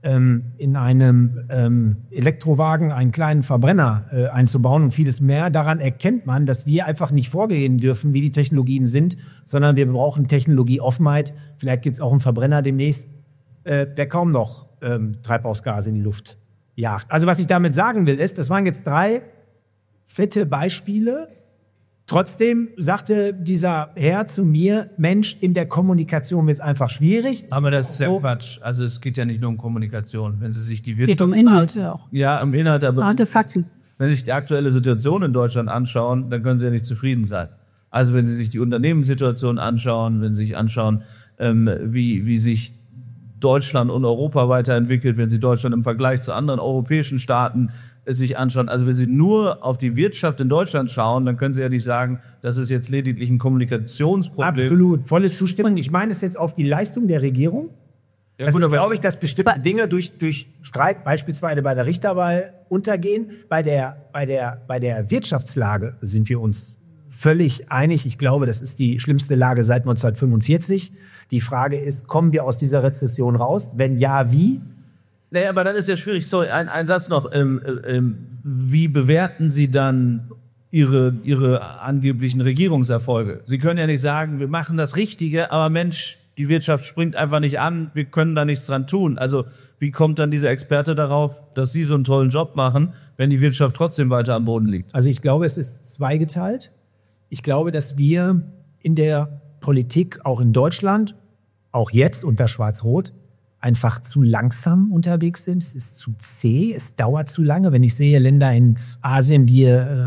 Elektrowagen einen kleinen Verbrenner einzubauen und vieles mehr. Daran erkennt man, dass wir einfach nicht vorgehen dürfen, wie die Technologien sind, sondern wir brauchen Technologieoffenheit. Vielleicht gibt es auch einen Verbrenner demnächst, der kaum noch Treibhausgase in die Luft jagt. Also was ich damit sagen will, ist, das waren jetzt 3 fette Beispiele. Trotzdem sagte dieser Herr zu mir, Mensch, in der Kommunikation wird es einfach schwierig. Aber das ist ja Quatsch. Also es geht ja nicht nur um Kommunikation. Wenn Sie sich die Geht um Inhalte auch. Ja, um Inhalte, aber Harte Fakten. wenn Sie sich die aktuelle Situation in Deutschland anschauen, dann können Sie ja nicht zufrieden sein. Also wenn Sie sich die Unternehmenssituation anschauen, wenn Sie sich anschauen, wie sich Deutschland und Europa weiterentwickelt, wenn Sie Deutschland im Vergleich zu anderen europäischen Staaten sich anschauen. Also wenn Sie nur auf die Wirtschaft in Deutschland schauen, dann können Sie ja nicht sagen, das ist jetzt lediglich ein Kommunikationsproblem. Absolut, volle Zustimmung. Ich meine es jetzt auf die Leistung der Regierung. Ja, Also gut, aber glaube ich, dass bestimmte Dinge durch Streik, beispielsweise bei der Richterwahl, untergehen. Bei der Wirtschaftslage sind wir uns völlig einig. Ich glaube, das ist die schlimmste Lage seit 1945. Die Frage ist, kommen wir aus dieser Rezession raus? Wenn ja, wie? Naja, aber dann ist ja schwierig. Sorry, ein Satz noch. Wie bewerten Sie dann Ihre angeblichen Regierungserfolge? Sie können ja nicht sagen, wir machen das Richtige, aber Mensch, die Wirtschaft springt einfach nicht an, wir können da nichts dran tun. Also wie kommt dann dieser Experte darauf, dass Sie so einen tollen Job machen, wenn die Wirtschaft trotzdem weiter am Boden liegt? Also ich glaube, es ist zweigeteilt. Ich glaube, dass wir in der Politik, auch in Deutschland, auch jetzt unter Schwarz-Rot, einfach zu langsam unterwegs sind. Es ist zu zäh, es dauert zu lange. Wenn ich sehe Länder in Asien, wie,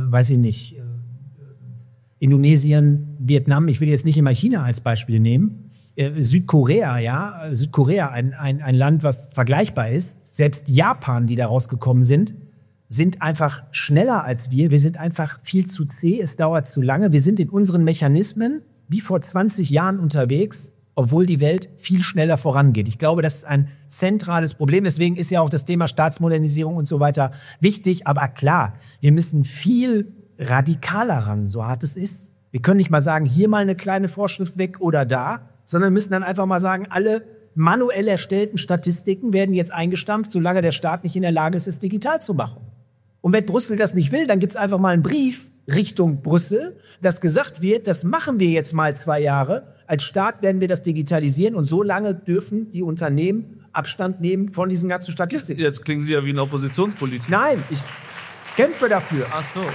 Indonesien, Vietnam, ich will jetzt nicht immer China als Beispiel nehmen, Südkorea, ein Land, was vergleichbar ist. Selbst Japan, die da rausgekommen sind einfach schneller als wir. Wir sind einfach viel zu zäh, es dauert zu lange. Wir sind in unseren Mechanismen wie vor 20 Jahren unterwegs, obwohl die Welt viel schneller vorangeht. Ich glaube, das ist ein zentrales Problem. Deswegen ist ja auch das Thema Staatsmodernisierung und so weiter wichtig. Aber klar, wir müssen viel radikaler ran, so hart es ist. Wir können nicht mal sagen, hier mal eine kleine Vorschrift weg oder da, sondern müssen dann einfach mal sagen, alle manuell erstellten Statistiken werden jetzt eingestampft, solange der Staat nicht in der Lage ist, es digital zu machen. Und wenn Brüssel das nicht will, dann gibt's einfach mal einen Brief Richtung Brüssel, dass gesagt wird, das machen wir jetzt mal 2 Jahre. Als Staat werden wir das digitalisieren und so lange dürfen die Unternehmen Abstand nehmen von diesen ganzen Statistiken. Jetzt klingen Sie ja wie ein Oppositionspolitiker. Nein, ich kämpfe dafür. Ach so.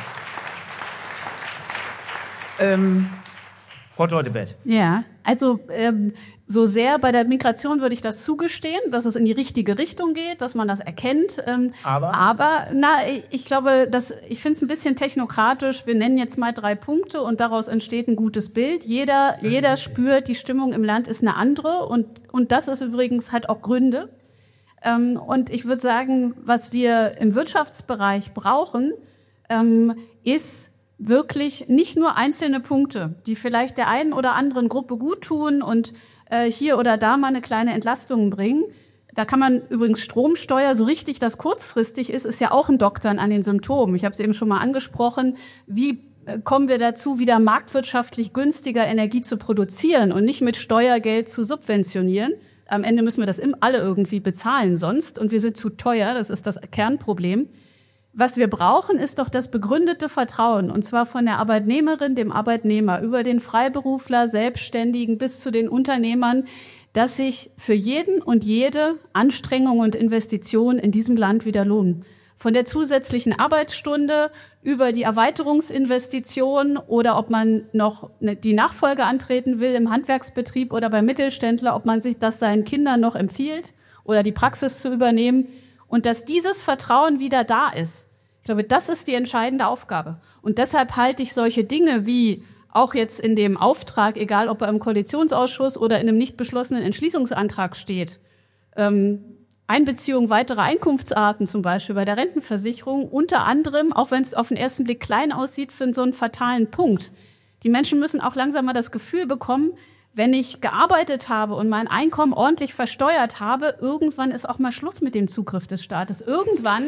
Frau Teutebett. Ja, also so sehr bei der Migration würde ich das zugestehen, dass es in die richtige Richtung geht, dass man das erkennt. Aber ich glaube, ich finde es ein bisschen technokratisch. Wir nennen jetzt mal 3 Punkte und daraus entsteht ein gutes Bild. Jeder spürt, die Stimmung im Land ist eine andere und das ist übrigens halt auch Gründe. Und ich würde sagen, was wir im Wirtschaftsbereich brauchen, ist wirklich nicht nur einzelne Punkte, die vielleicht der einen oder anderen Gruppe gut tun und hier oder da mal eine kleine Entlastung bringen. Da kann man übrigens Stromsteuer, so richtig das kurzfristig ist ja auch ein Doktern an den Symptomen. Ich habe es eben schon mal angesprochen, wie kommen wir dazu, wieder marktwirtschaftlich günstiger Energie zu produzieren und nicht mit Steuergeld zu subventionieren. Am Ende müssen wir das alle irgendwie bezahlen sonst und wir sind zu teuer, das ist das Kernproblem. Was wir brauchen, ist doch das begründete Vertrauen, und zwar von der Arbeitnehmerin, dem Arbeitnehmer, über den Freiberufler, Selbstständigen bis zu den Unternehmern, dass sich für jeden und jede Anstrengung und Investition in diesem Land wieder lohnen. Von der zusätzlichen Arbeitsstunde über die Erweiterungsinvestition oder ob man noch die Nachfolge antreten will im Handwerksbetrieb oder beim Mittelständler, ob man sich das seinen Kindern noch empfiehlt oder die Praxis zu übernehmen. Und dass dieses Vertrauen wieder da ist, ich glaube, das ist die entscheidende Aufgabe. Und deshalb halte ich solche Dinge wie auch jetzt in dem Auftrag, egal ob er im Koalitionsausschuss oder in einem nicht beschlossenen Entschließungsantrag steht, Einbeziehung weiterer Einkunftsarten zum Beispiel bei der Rentenversicherung, unter anderem, auch wenn es auf den ersten Blick klein aussieht, für so einen fatalen Punkt. Die Menschen müssen auch langsam mal das Gefühl bekommen, wenn ich gearbeitet habe und mein Einkommen ordentlich versteuert habe, irgendwann ist auch mal Schluss mit dem Zugriff des Staates. Irgendwann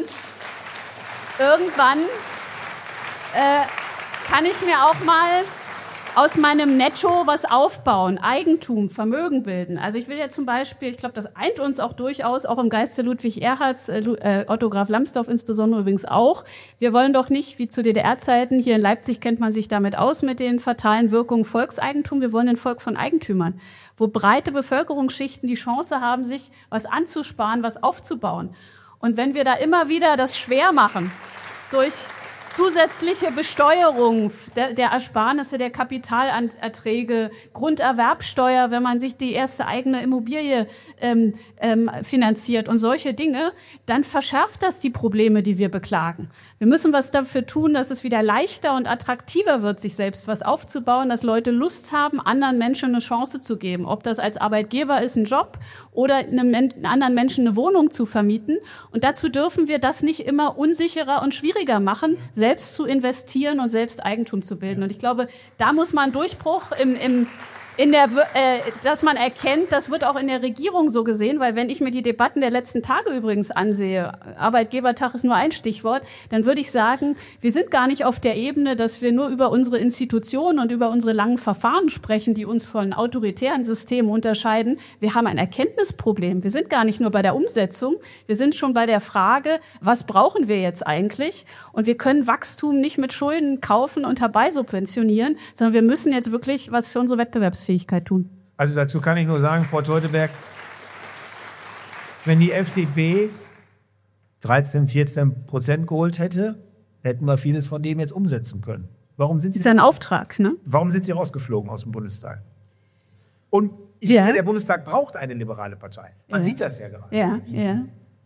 kann ich mir auch mal aus meinem Netto was aufbauen, Eigentum, Vermögen bilden. Also ich will ja zum Beispiel, ich glaube, das eint uns auch durchaus, auch im Geiste Ludwig Erhards, Otto Graf Lambsdorff insbesondere übrigens auch. Wir wollen doch nicht, wie zu DDR-Zeiten, hier in Leipzig kennt man sich damit aus, mit den fatalen Wirkungen Volkseigentum. Wir wollen ein Volk von Eigentümern, wo breite Bevölkerungsschichten die Chance haben, sich was anzusparen, was aufzubauen. Und wenn wir da immer wieder das schwer machen durch zusätzliche Besteuerung der Ersparnisse, der Kapitalerträge, Grunderwerbsteuer, wenn man sich die erste eigene Immobilie finanziert und solche Dinge, dann verschärft das die Probleme, die wir beklagen. Wir müssen was dafür tun, dass es wieder leichter und attraktiver wird, sich selbst was aufzubauen, dass Leute Lust haben, anderen Menschen eine Chance zu geben. Ob das als Arbeitgeber ist, ein Job oder einem anderen Menschen eine Wohnung zu vermieten. Und dazu dürfen wir das nicht immer unsicherer und schwieriger machen, selbst zu investieren und selbst Eigentum zu bilden. Und ich glaube, da muss man Durchbruch dass man erkennt, das wird auch in der Regierung so gesehen, weil wenn ich mir die Debatten der letzten Tage übrigens ansehe, Arbeitgebertag ist nur ein Stichwort, dann würde ich sagen, wir sind gar nicht auf der Ebene, dass wir nur über unsere Institutionen und über unsere langen Verfahren sprechen, die uns von autoritären Systemen unterscheiden. Wir haben ein Erkenntnisproblem. Wir sind gar nicht nur bei der Umsetzung, wir sind schon bei der Frage, was brauchen wir jetzt eigentlich? Und wir können Wachstum nicht mit Schulden kaufen und herbeisubventionieren, sondern wir müssen jetzt wirklich was für unsere Wettbewerbsfähigkeit tun. Also dazu kann ich nur sagen, Frau Teuteberg, wenn die FDP 13-14% geholt hätte, hätten wir vieles von dem jetzt umsetzen können. Warum sind Sie? Das ist ein Auftrag, ne? Warum sind Sie rausgeflogen aus dem Bundestag? Und ich finde, der Bundestag braucht eine liberale Partei. Man sieht das ja gerade. Ja.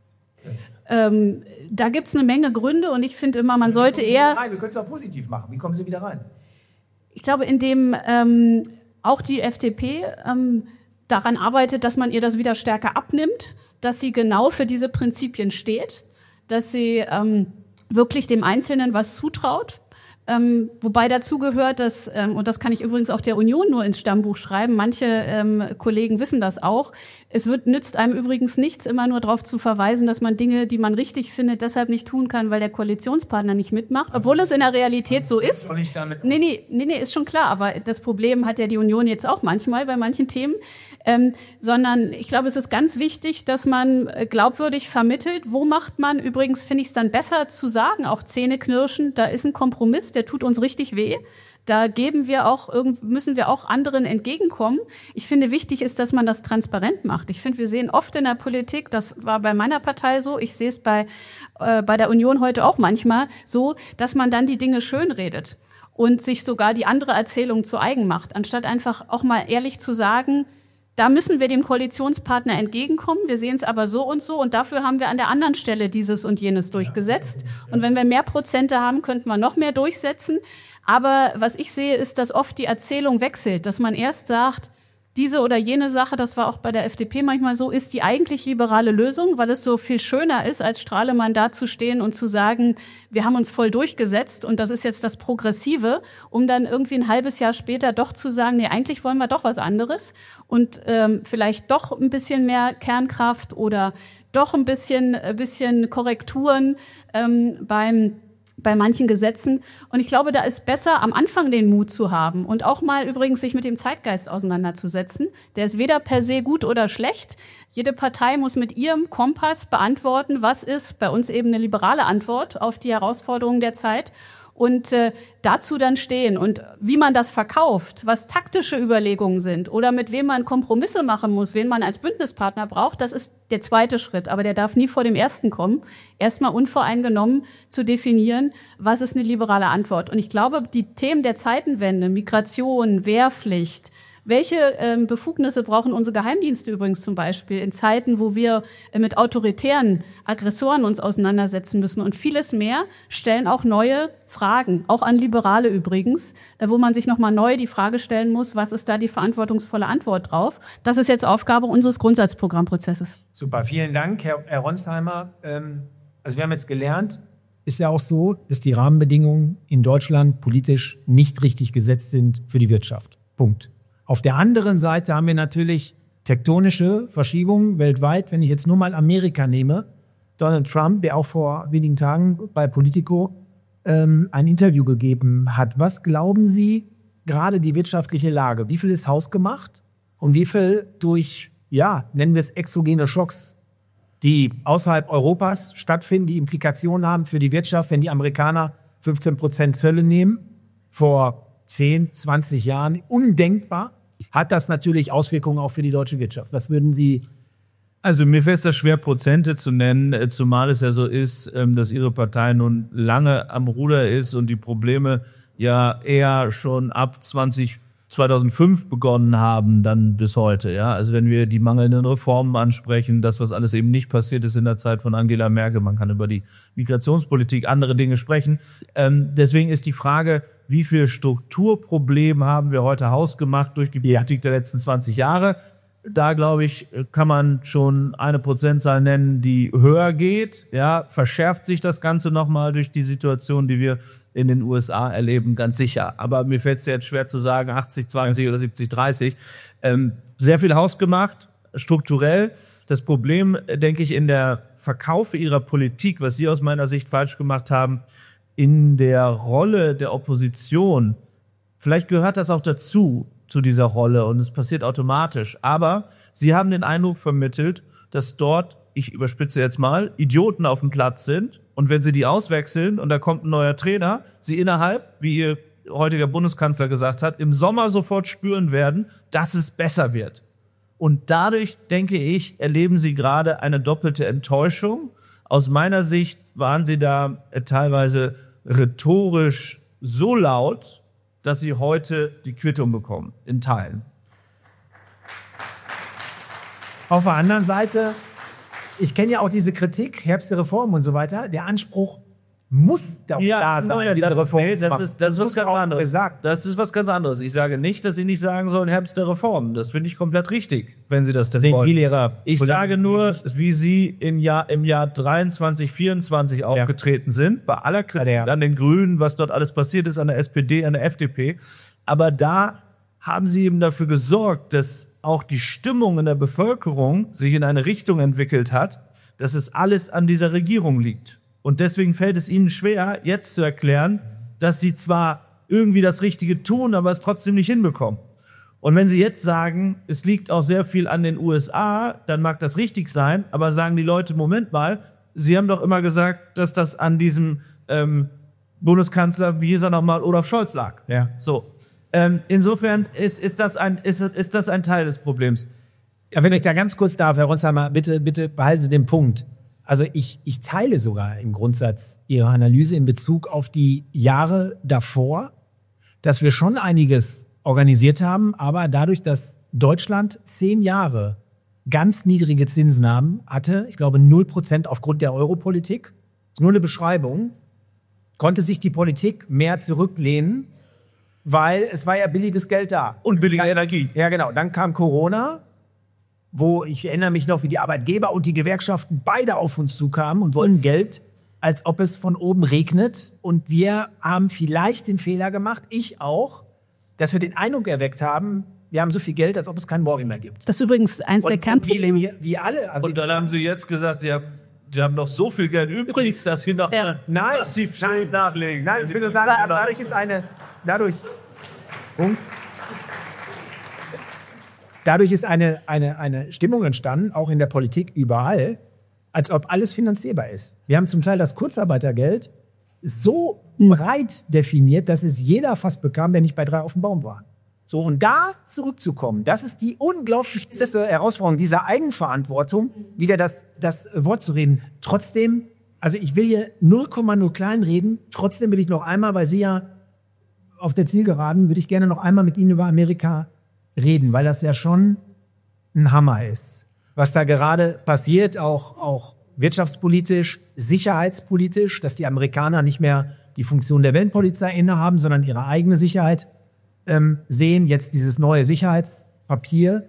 Da gibt es eine Menge Gründe und ich finde immer, man sollte eher... Nein, wir können es auch positiv machen. Wie kommen Sie wieder rein? Ich glaube, indem auch die FDP daran arbeitet, dass man ihr das wieder stärker abnimmt, dass sie genau für diese Prinzipien steht, dass sie wirklich dem Einzelnen was zutraut. Wobei dazu gehört, dass, und das kann ich übrigens auch der Union nur ins Stammbuch schreiben, manche Kollegen wissen das auch, nützt einem übrigens nichts, immer nur darauf zu verweisen, dass man Dinge, die man richtig findet, deshalb nicht tun kann, weil der Koalitionspartner nicht mitmacht, obwohl es in der Realität so ist. Nee, ist schon klar, aber das Problem hat ja die Union jetzt auch manchmal bei manchen Themen, sondern ich glaube, es ist ganz wichtig, dass man glaubwürdig vermittelt, wo macht man, übrigens finde ich es dann besser zu sagen, auch zähneknirschend, da ist ein Kompromiss, der tut uns richtig weh. Da müssen wir auch anderen entgegenkommen. Ich finde, wichtig ist, dass man das transparent macht. Ich finde, wir sehen oft in der Politik, das war bei meiner Partei so, ich sehe es bei der Union heute auch manchmal so, dass man dann die Dinge schönredet und sich sogar die andere Erzählung zu eigen macht, anstatt einfach auch mal ehrlich zu sagen, da müssen wir dem Koalitionspartner entgegenkommen. Wir sehen es aber so und dafür haben wir an der anderen Stelle dieses und jenes durchgesetzt. Und wenn wir mehr Prozente haben, könnten wir noch mehr durchsetzen. Aber was ich sehe, ist, dass oft die Erzählung wechselt, dass man erst sagt, diese oder jene Sache, das war auch bei der FDP manchmal so, ist die eigentlich liberale Lösung, weil es so viel schöner ist, als Strahlemann dazustehen und zu sagen, wir haben uns voll durchgesetzt und das ist jetzt das Progressive, um dann irgendwie ein halbes Jahr später doch zu sagen, nee, eigentlich wollen wir doch was anderes und vielleicht doch ein bisschen mehr Kernkraft oder doch ein bisschen Korrekturen beim bei manchen Gesetzen. Und ich glaube, da ist besser, am Anfang den Mut zu haben und auch mal übrigens sich mit dem Zeitgeist auseinanderzusetzen. Der ist weder per se gut oder schlecht. Jede Partei muss mit ihrem Kompass beantworten, was ist bei uns eben eine liberale Antwort auf die Herausforderungen der Zeit. Und dazu dann stehen und wie man das verkauft, was taktische Überlegungen sind oder mit wem man Kompromisse machen muss, wen man als Bündnispartner braucht, das ist der zweite Schritt. Aber der darf nie vor dem ersten kommen. Erstmal unvoreingenommen zu definieren, was ist eine liberale Antwort. Und ich glaube, die Themen der Zeitenwende, Migration, Wehrpflicht, welche Befugnisse brauchen unsere Geheimdienste übrigens zum Beispiel in Zeiten, wo wir mit autoritären Aggressoren uns auseinandersetzen müssen und vieles mehr, stellen auch neue Fragen, auch an Liberale übrigens, wo man sich nochmal neu die Frage stellen muss, was ist da die verantwortungsvolle Antwort drauf? Das ist jetzt Aufgabe unseres Grundsatzprogrammprozesses. Super, vielen Dank, Herr Ronsheimer. Also wir haben jetzt gelernt, ist ja auch so, dass die Rahmenbedingungen in Deutschland politisch nicht richtig gesetzt sind für die Wirtschaft. Punkt. Auf der anderen Seite haben wir natürlich tektonische Verschiebungen weltweit. Wenn ich jetzt nur mal Amerika nehme, Donald Trump, der auch vor wenigen Tagen bei Politico ein Interview gegeben hat. Was glauben Sie, gerade die wirtschaftliche Lage? Wie viel ist hausgemacht und wie viel durch, nennen wir es exogene Schocks, die außerhalb Europas stattfinden, die Implikationen haben für die Wirtschaft, wenn die Amerikaner 15% Zölle nehmen, vor 10, 20 Jahren, undenkbar, hat das natürlich Auswirkungen auch für die deutsche Wirtschaft. Was würden Sie? Also mir fällt es schwer, Prozente zu nennen, zumal es ja so ist, dass Ihre Partei nun lange am Ruder ist und die Probleme ja eher schon ab 2005 begonnen haben, dann bis heute. Ja, also wenn wir die mangelnden Reformen ansprechen, das, was alles eben nicht passiert ist in der Zeit von Angela Merkel, man kann über die Migrationspolitik, andere Dinge sprechen. Deswegen ist die Frage, wie viel Strukturprobleme haben wir heute hausgemacht durch die Politik der letzten 20 Jahre? Da, glaube ich, kann man schon eine Prozentzahl nennen, die höher geht. Ja, verschärft sich das Ganze nochmal durch die Situation, die wir in den USA erleben, ganz sicher. Aber mir fällt es jetzt schwer zu sagen, 80-20 oder 70-30. Sehr viel hausgemacht, strukturell. Das Problem, denke ich, in der Verkaufe ihrer Politik, was Sie aus meiner Sicht falsch gemacht haben, in der Rolle der Opposition, vielleicht gehört das auch dazu, zu dieser Rolle und es passiert automatisch. Aber Sie haben den Eindruck vermittelt, dass dort, ich überspitze jetzt mal, Idioten auf dem Platz sind und wenn Sie die auswechseln und da kommt ein neuer Trainer, Sie innerhalb, wie Ihr heutiger Bundeskanzler gesagt hat, im Sommer sofort spüren werden, dass es besser wird. Und dadurch, denke ich, erleben Sie gerade eine doppelte Enttäuschung. Aus meiner Sicht waren Sie da teilweise rhetorisch so laut, dass Sie heute die Quittung bekommen, in Teilen. Auf der anderen Seite, ich kenne ja auch diese Kritik, Herbst der Reform und so weiter, der Anspruch muss da sein. Das ist was ganz anderes. Das ist was ganz anderes. Ich sage nicht, dass Sie nicht sagen sollen, Herbst der Reform. Das finde ich komplett richtig, wenn Sie das wollen. Ich sage nur, wie Sie im Jahr 23, 24 aufgetreten sind, bei aller Kritik an den Grünen, was dort alles passiert ist, an der SPD, an der FDP. Aber da haben Sie eben dafür gesorgt, dass auch die Stimmung in der Bevölkerung sich in eine Richtung entwickelt hat, dass es alles an dieser Regierung liegt. Und deswegen fällt es Ihnen schwer, jetzt zu erklären, dass Sie zwar irgendwie das Richtige tun, aber es trotzdem nicht hinbekommen. Und wenn Sie jetzt sagen, es liegt auch sehr viel an den USA, dann mag das richtig sein, aber sagen die Leute, Moment mal, Sie haben doch immer gesagt, dass das an diesem Bundeskanzler, wie hieß er nochmal, Olaf Scholz lag. Ja. So. Insofern ist das ein Teil des Problems. Ja, wenn ich da ganz kurz darf, Herr Ronsheimer, bitte behalten Sie den Punkt. Also ich teile sogar im Grundsatz Ihre Analyse in Bezug auf die Jahre davor, dass wir schon einiges organisiert haben, aber dadurch, dass Deutschland 10 Jahre ganz niedrige Zinsen hatte, ich glaube 0% aufgrund der Europolitik, nur eine Beschreibung, konnte sich die Politik mehr zurücklehnen, weil es war ja billiges Geld da. Und billige Energie. Ja, genau. Dann kam Corona, wo ich erinnere mich noch, wie die Arbeitgeber und die Gewerkschaften beide auf uns zukamen und wollten Geld, als ob es von oben regnet. Und wir haben vielleicht den Fehler gemacht, ich auch, dass wir den Eindruck erweckt haben, wir haben so viel Geld, als ob es keinen Morgen mehr gibt. Das ist übrigens eins der Kernprobleme. Wie alle. Also und dann haben Sie jetzt gesagt, ja, die haben noch so viel Geld übrig, dass sie noch massiv Schuld nachlegen. Nein, ich will nur sagen, dadurch ist eine Stimmung entstanden, auch in der Politik überall, als ob alles finanzierbar ist. Wir haben zum Teil das Kurzarbeitergeld so breit definiert, dass es jeder fast bekam, der nicht bei 3 auf dem Baum war. So, und da zurückzukommen, das ist die unglaublich Herausforderung, dieser Eigenverantwortung, wieder das Wort zu reden. Trotzdem, also ich will hier 0,0 kleinreden, trotzdem will ich noch einmal, weil Sie ja auf der Zielgeraden, würde ich gerne noch einmal mit Ihnen über Amerika reden, weil das ja schon ein Hammer ist. Was da gerade passiert, auch wirtschaftspolitisch, sicherheitspolitisch, dass die Amerikaner nicht mehr die Funktion der Weltpolizei innehaben, sondern ihre eigene Sicherheit sehen. Jetzt dieses neue Sicherheitspapier.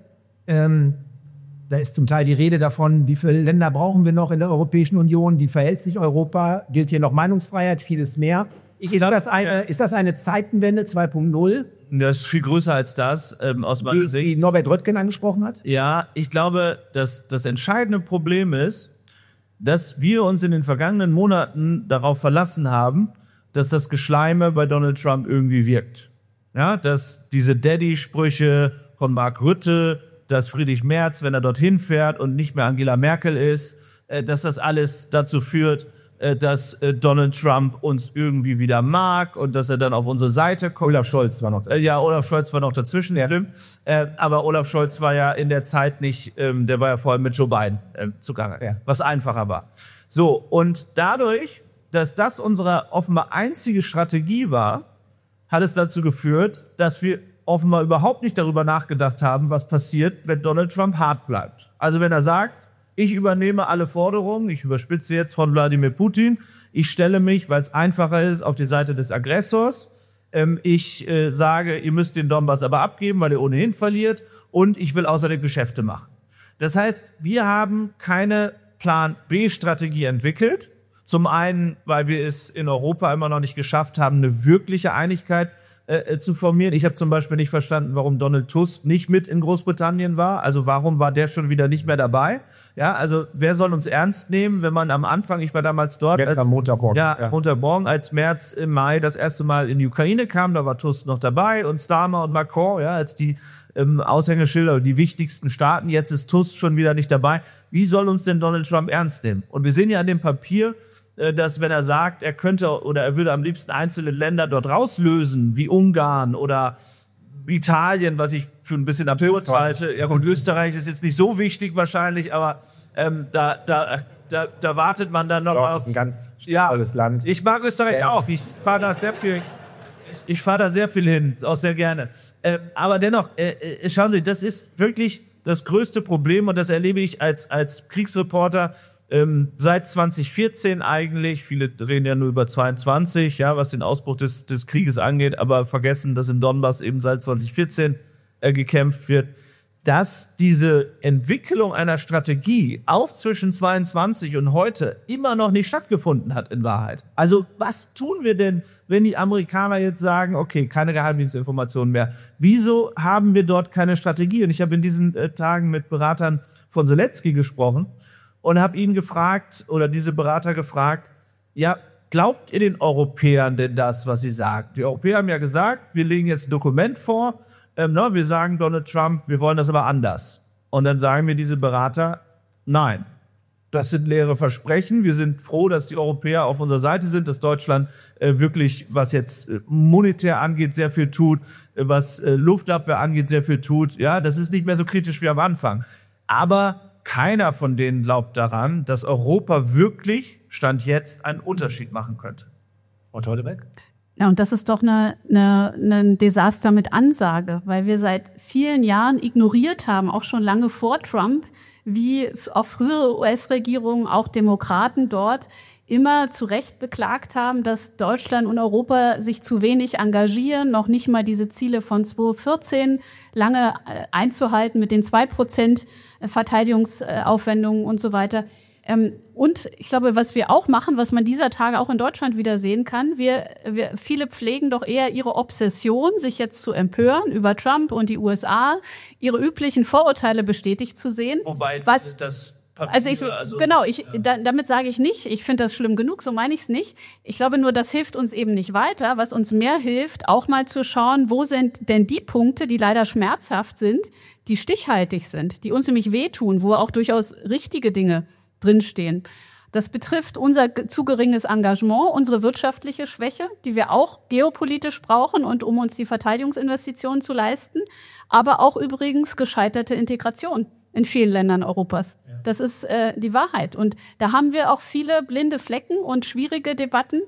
Da ist zum Teil die Rede davon, wie viele Länder brauchen wir noch in der Europäischen Union, wie verhält sich Europa, gilt hier noch Meinungsfreiheit, vieles mehr. Ist das eine Zeitenwende 2.0? Das ist viel größer als das, aus meiner Sicht. Wie Norbert Röttgen angesprochen hat? Ja, ich glaube, dass das entscheidende Problem ist, dass wir uns in den vergangenen Monaten darauf verlassen haben, dass das Geschleime bei Donald Trump irgendwie wirkt. Ja, dass diese Daddy-Sprüche von Mark Rutte, dass Friedrich Merz, wenn er dorthin fährt und nicht mehr Angela Merkel ist, dass das alles dazu führt, dass Donald Trump uns irgendwie wieder mag und dass er dann auf unsere Seite kommt. Olaf Scholz war noch. Olaf Scholz war noch dazwischen, ja. Stimmt. Aber Olaf Scholz war ja in der Zeit nicht, der war ja vor allem mit Joe Biden zugange, ja. Was einfacher war. So, und dadurch, dass das unsere offenbar einzige Strategie war, hat es dazu geführt, dass wir offenbar überhaupt nicht darüber nachgedacht haben, was passiert, wenn Donald Trump hart bleibt. Also wenn er sagt, ich übernehme alle Forderungen, ich überspitze jetzt von Wladimir Putin, ich stelle mich, weil es einfacher ist, auf die Seite des Aggressors, ich sage, ihr müsst den Donbass aber abgeben, weil ihr ohnehin verliert und ich will außerdem Geschäfte machen. Das heißt, wir haben keine Plan-B-Strategie entwickelt. Zum einen, weil wir es in Europa immer noch nicht geschafft haben, eine wirkliche Einigkeit zu formieren. Ich habe zum Beispiel nicht verstanden, warum Donald Tusk nicht mit in Großbritannien war. Also warum war der schon wieder nicht mehr dabei? Ja, also wer soll uns ernst nehmen, wenn man am Anfang, ich war damals dort. Jetzt am Montagmorgen. Ja, Montagmorgen, als Merz im Mai das erste Mal in die Ukraine kam, da war Tusk noch dabei und Starmer und Macron, ja, als die Aushängeschilder, die wichtigsten Staaten. Jetzt ist Tusk schon wieder nicht dabei. Wie soll uns denn Donald Trump ernst nehmen? Und wir sehen ja an dem Papier, dass wenn er sagt, er könnte oder er würde am liebsten einzelne Länder dort rauslösen, wie Ungarn oder Italien, was ich für ein bisschen absurd halte. Ja gut, Österreich ist jetzt nicht so wichtig wahrscheinlich, aber da wartet man dann noch aus. Ein ganz tolles Land. Ich mag Österreich auch. Ich fahre da sehr viel hin, auch sehr gerne. Aber dennoch, schauen Sie, das ist wirklich das größte Problem und das erlebe ich als Kriegsreporter seit 2014 eigentlich. Viele reden ja nur über 22, ja, was den Ausbruch des Krieges angeht, aber vergessen, dass im Donbass eben seit 2014 gekämpft wird. Dass diese Entwicklung einer Strategie auch zwischen 22 und heute immer noch nicht stattgefunden hat in Wahrheit. Also was tun wir denn, wenn die Amerikaner jetzt sagen, okay, keine Geheimdienstinformationen mehr? Wieso haben wir dort keine Strategie? Und ich habe in diesen Tagen mit Beratern von Zelensky gesprochen und habe ihn gefragt, oder diese Berater gefragt, ja, glaubt ihr den Europäern denn das, was sie sagen? Die Europäer haben ja gesagt, wir legen jetzt ein Dokument vor, wir sagen Donald Trump, wir wollen das aber anders. Und dann sagen mir diese Berater, nein, das sind leere Versprechen. Wir sind froh, dass die Europäer auf unserer Seite sind, dass Deutschland wirklich, was jetzt monetär angeht, sehr viel tut, was Luftabwehr angeht, sehr viel tut. Ja, das ist nicht mehr so kritisch wie am Anfang. Aber keiner von denen glaubt daran, dass Europa wirklich, Stand jetzt, einen Unterschied machen könnte. Und heute weg? Ja, und das ist doch ein Desaster mit Ansage, weil wir seit vielen Jahren ignoriert haben, auch schon lange vor Trump, wie auch frühere US-Regierungen, auch Demokraten dort, immer zu Recht beklagt haben, dass Deutschland und Europa sich zu wenig engagieren, noch nicht mal diese Ziele von 2014 lange einzuhalten mit den 2% Verteidigungsaufwendungen und so weiter. Und ich glaube, was wir auch machen, was man dieser Tage auch in Deutschland wieder sehen kann, viele pflegen doch eher ihre Obsession, sich jetzt zu empören über Trump und die USA, ihre üblichen Vorurteile bestätigt zu sehen. Wobei das Damit sage ich nicht, ich finde das schlimm genug, so meine ich es nicht. Ich glaube nur, das hilft uns eben nicht weiter. Was uns mehr hilft, auch mal zu schauen, wo sind denn die Punkte, die leider schmerzhaft sind, die stichhaltig sind, die uns nämlich wehtun, wo auch durchaus richtige Dinge drinstehen. Das betrifft unser zu geringes Engagement, unsere wirtschaftliche Schwäche, die wir auch geopolitisch brauchen und um uns die Verteidigungsinvestitionen zu leisten, aber auch übrigens gescheiterte Integration in vielen Ländern Europas. Das ist die Wahrheit. Und da haben wir auch viele blinde Flecken und schwierige Debatten,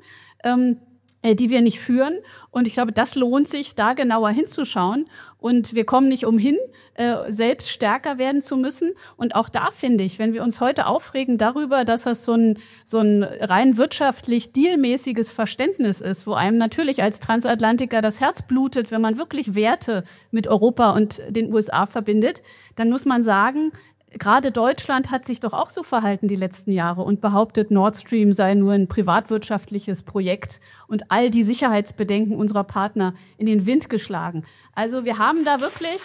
die wir nicht führen. Und ich glaube, das lohnt sich, da genauer hinzuschauen. Und wir kommen nicht umhin, selbst stärker werden zu müssen. Und auch da finde ich, wenn wir uns heute aufregen darüber, dass das so ein rein wirtschaftlich dealmäßiges Verständnis ist, wo einem natürlich als Transatlantiker das Herz blutet, wenn man wirklich Werte mit Europa und den USA verbindet, dann muss man sagen, gerade Deutschland hat sich doch auch so verhalten die letzten Jahre und behauptet, Nord Stream sei nur ein privatwirtschaftliches Projekt und all die Sicherheitsbedenken unserer Partner in den Wind geschlagen. Also wir haben da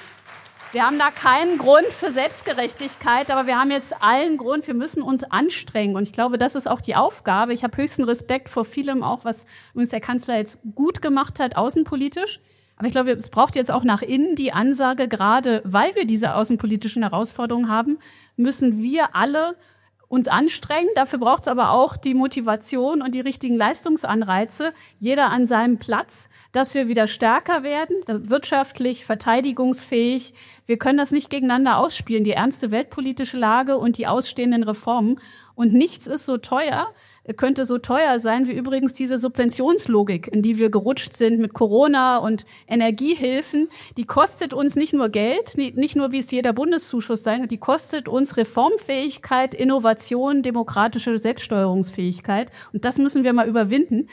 keinen Grund für Selbstgerechtigkeit, aber wir haben jetzt allen Grund, wir müssen uns anstrengen. Und ich glaube, das ist auch die Aufgabe. Ich habe höchsten Respekt vor vielem auch, was uns der Kanzler jetzt gut gemacht hat, außenpolitisch. Aber ich glaube, es braucht jetzt auch nach innen die Ansage, gerade weil wir diese außenpolitischen Herausforderungen haben, müssen wir alle uns anstrengen. Dafür braucht es aber auch die Motivation und die richtigen Leistungsanreize, jeder an seinem Platz, dass wir wieder stärker werden, wirtschaftlich, verteidigungsfähig. Wir können das nicht gegeneinander ausspielen, die ernste weltpolitische Lage und die ausstehenden Reformen. Und nichts ist so teuer, könnte so teuer sein wie übrigens diese Subventionslogik, in die wir gerutscht sind mit Corona und Energiehilfen. Die kostet uns nicht nur Geld, nicht nur wie es jeder Bundeszuschuss sein, die kostet uns Reformfähigkeit, Innovation, demokratische Selbststeuerungsfähigkeit. Und das müssen wir mal überwinden.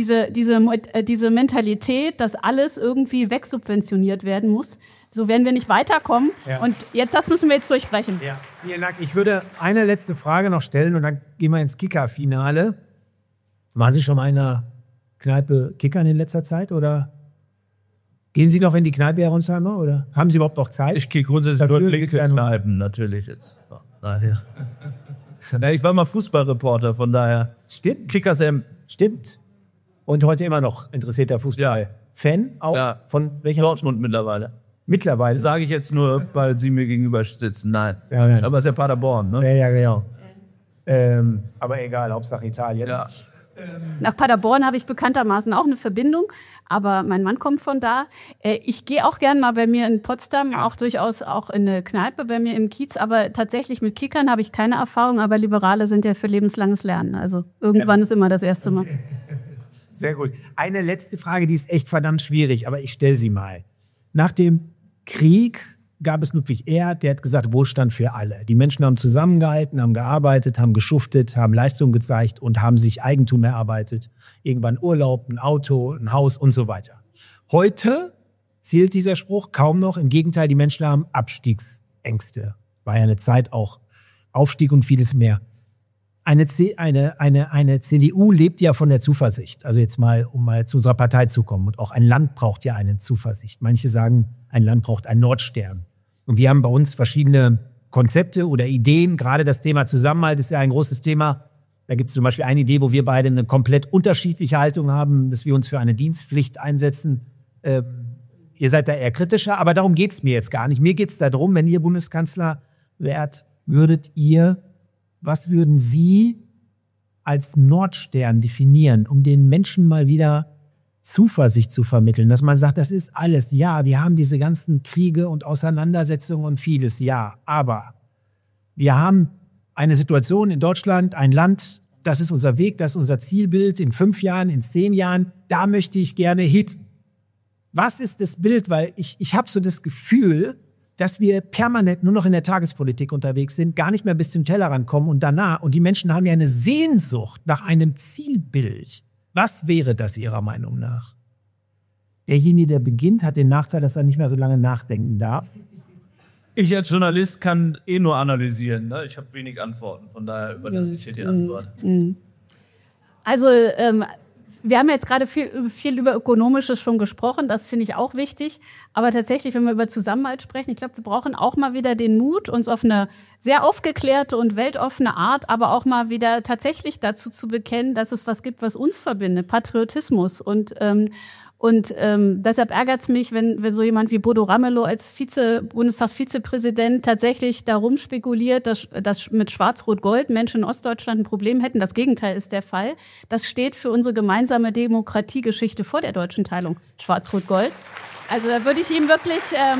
Diese Mentalität, dass alles irgendwie wegsubventioniert werden muss. So werden wir nicht weiterkommen. Ja. Und das müssen wir jetzt durchbrechen. Ja. Vielen Dank. Ich würde eine letzte Frage noch stellen und dann gehen wir ins Kicker-Finale. Waren Sie schon mal in einer Kneipe kickern in letzter Zeit? Oder gehen Sie noch in die Kneipe, Herr Ronsheimer? Oder haben Sie überhaupt noch Zeit? Ich gehe grundsätzlich nur linke Kneipen, natürlich jetzt. Ich war mal Fußballreporter, von daher. Stimmt. Kickers M. Stimmt. Und heute immer noch interessierter Fußball. Ja. Fan auch? Ja. Von welcher? Dortmund mittlerweile. Mittlerweile. Sage ich jetzt nur, weil Sie mir gegenüber sitzen. Nein. Ja, ja. Aber es ist ja Paderborn, ne? Ja, genau. Aber egal, Hauptsache Italien. Ja. Nach Paderborn habe ich bekanntermaßen auch eine Verbindung, aber mein Mann kommt von da. Ich gehe auch gern mal bei mir in Potsdam, auch durchaus auch in eine Kneipe bei mir im Kiez, aber tatsächlich mit Kickern habe ich keine Erfahrung, aber Liberale sind ja für lebenslanges Lernen. Also irgendwann ist immer das erste Mal. Sehr gut. Eine letzte Frage, die ist echt verdammt schwierig, aber ich stelle sie mal. Nach dem Krieg gab es Ludwig Erhard, der hat gesagt, Wohlstand für alle. Die Menschen haben zusammengehalten, haben gearbeitet, haben geschuftet, haben Leistung gezeigt und haben sich Eigentum erarbeitet. Irgendwann Urlaub, ein Auto, ein Haus und so weiter. Heute zählt dieser Spruch kaum noch. Im Gegenteil, die Menschen haben Abstiegsängste. War ja eine Zeit auch Aufstieg und vieles mehr. Eine CDU lebt ja von der Zuversicht. Also jetzt mal, um mal zu unserer Partei zu kommen. Und auch ein Land braucht ja eine Zuversicht. Manche sagen, ein Land braucht einen Nordstern. Und wir haben bei uns verschiedene Konzepte oder Ideen. Gerade das Thema Zusammenhalt ist ja ein großes Thema. Da gibt es zum Beispiel eine Idee, wo wir beide eine komplett unterschiedliche Haltung haben, dass wir uns für eine Dienstpflicht einsetzen. Ihr seid da eher kritischer, aber darum geht es mir jetzt gar nicht. Mir geht es darum, wenn ihr Bundeskanzler wärt, was würden Sie als Nordstern definieren, um den Menschen mal wieder Zuversicht zu vermitteln, dass man sagt, das ist alles, ja, wir haben diese ganzen Kriege und Auseinandersetzungen und vieles, ja, aber wir haben eine Situation in Deutschland, ein Land, das ist unser Weg, das ist unser Zielbild in 5 Jahren, in 10 Jahren, da möchte ich gerne hin. Was ist das Bild? Weil ich habe so das Gefühl, dass wir permanent nur noch in der Tagespolitik unterwegs sind, gar nicht mehr bis zum Tellerrand kommen und danach. Und die Menschen haben ja eine Sehnsucht nach einem Zielbild. Was wäre das Ihrer Meinung nach? Derjenige, der beginnt, hat den Nachteil, dass er nicht mehr so lange nachdenken darf. Ich als Journalist kann nur analysieren. Ne? Ich habe wenig Antworten, von daher überlasse ich hier die Antwort. Also wir haben jetzt gerade viel über Ökonomisches schon gesprochen, das finde ich auch wichtig. Aber tatsächlich, wenn wir über Zusammenhalt sprechen, ich glaube, wir brauchen auch mal wieder den Mut, uns auf eine sehr aufgeklärte und weltoffene Art, aber auch mal wieder tatsächlich dazu zu bekennen, dass es was gibt, was uns verbindet, Patriotismus. Und deshalb ärgert es mich, wenn so jemand wie Bodo Ramelow als Bundestagsvizepräsident tatsächlich darum spekuliert, dass mit Schwarz-Rot-Gold Menschen in Ostdeutschland ein Problem hätten. Das Gegenteil ist der Fall. Das steht für unsere gemeinsame Demokratiegeschichte vor der deutschen Teilung. Schwarz-Rot-Gold. Also da würde ich ihm wirklich,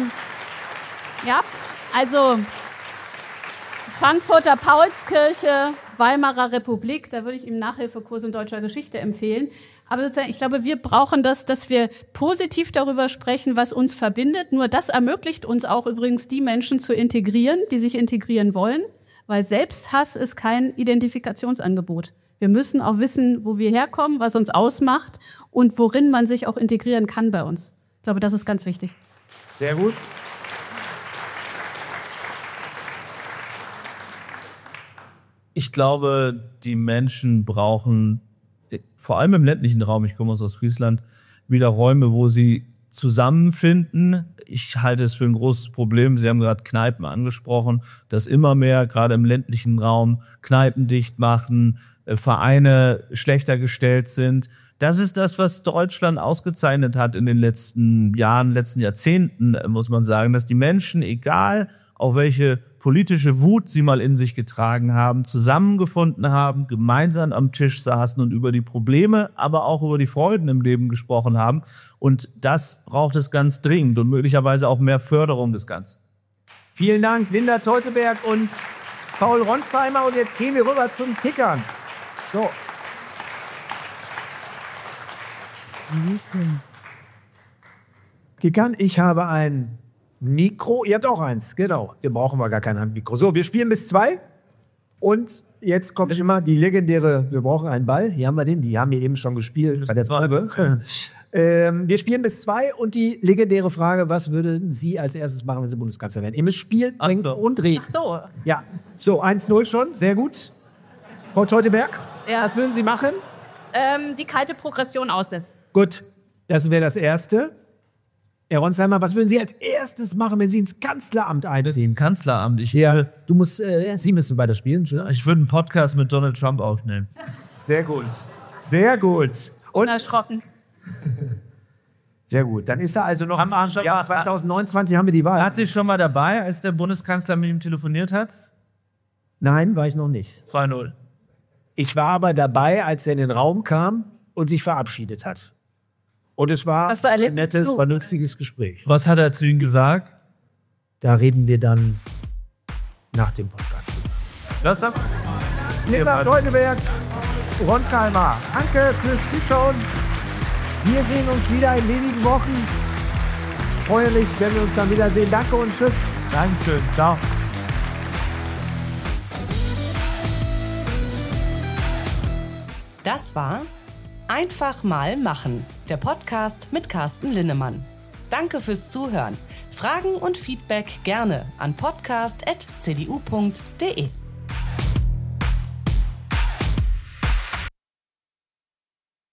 Frankfurter Paulskirche, Weimarer Republik, da würde ich ihm Nachhilfekurs in deutscher Geschichte empfehlen. Aber sozusagen, ich glaube, wir brauchen das, dass wir positiv darüber sprechen, was uns verbindet. Nur das ermöglicht uns auch übrigens, die Menschen zu integrieren, die sich integrieren wollen. Weil Selbsthass ist kein Identifikationsangebot. Wir müssen auch wissen, wo wir herkommen, was uns ausmacht und worin man sich auch integrieren kann bei uns. Ich glaube, das ist ganz wichtig. Sehr gut. Ich glaube, die Menschen brauchen, vor allem im ländlichen Raum, ich komme aus Ostfriesland, wieder Räume, wo sie zusammenfinden. Ich halte es für ein großes Problem. Sie haben gerade Kneipen angesprochen, dass immer mehr, gerade im ländlichen Raum, Kneipen dicht machen, Vereine schlechter gestellt sind. Das ist das, was Deutschland ausgezeichnet hat in den letzten Jahren, letzten Jahrzehnten, muss man sagen, dass die Menschen, egal auf welche politische Wut sie mal in sich getragen haben, zusammengefunden haben, gemeinsam am Tisch saßen und über die Probleme, aber auch über die Freuden im Leben gesprochen haben. Und das braucht es ganz dringend und möglicherweise auch mehr Förderung des Ganzen. Vielen Dank, Linda Teuteberg und Paul Ronsheimer. Und jetzt gehen wir rüber zum Kickern. So. Kickern, ich habe ein Mikro, ihr habt auch eins, genau. Wir brauchen gar kein Handmikro. So, wir spielen bis 2 und jetzt kommt immer die legendäre, wir brauchen einen Ball. Hier haben wir den, die haben hier eben schon gespielt bei der Schwalbe. Wir spielen bis 2 und die legendäre Frage, was würden Sie als erstes machen, wenn Sie Bundeskanzler werden? Ihr müsst spielen, denken und reden. Ach so. Ja, so 1-0 schon, sehr gut. Frau Teuteberg, was würden Sie machen? Die kalte Progression aussetzen. Gut, das wäre das Erste. Herr Ronsheimer, was würden Sie als erstes machen, wenn Sie ins Kanzleramt einziehen? Kanzleramt? Sie müssen weiter spielen. Ich würde einen Podcast mit Donald Trump aufnehmen. Sehr gut. Sehr gut. Und erschrocken. Sehr gut. Dann ist er also noch am Jahr 2029 haben wir die Wahl. Hat Sie schon mal dabei, als der Bundeskanzler mit ihm telefoniert hat? Nein, war ich noch nicht. 2-0. Ich war aber dabei, als er in den Raum kam und sich verabschiedet hat. Und es war ein nettes, vernünftiges Gespräch. Was hat er zu Ihnen gesagt? Da reden wir dann nach dem Podcast. Was dann? Linda Teuteberg, Ronsheimer, danke fürs Zuschauen. Wir sehen uns wieder in wenigen Wochen. Ich freue mich, wenn wir uns dann wiedersehen. Danke und tschüss. Dankeschön. Ciao. Das war Einfach mal machen, der Podcast mit Carsten Linnemann. Danke fürs Zuhören. Fragen und Feedback gerne an podcast@cdu.de.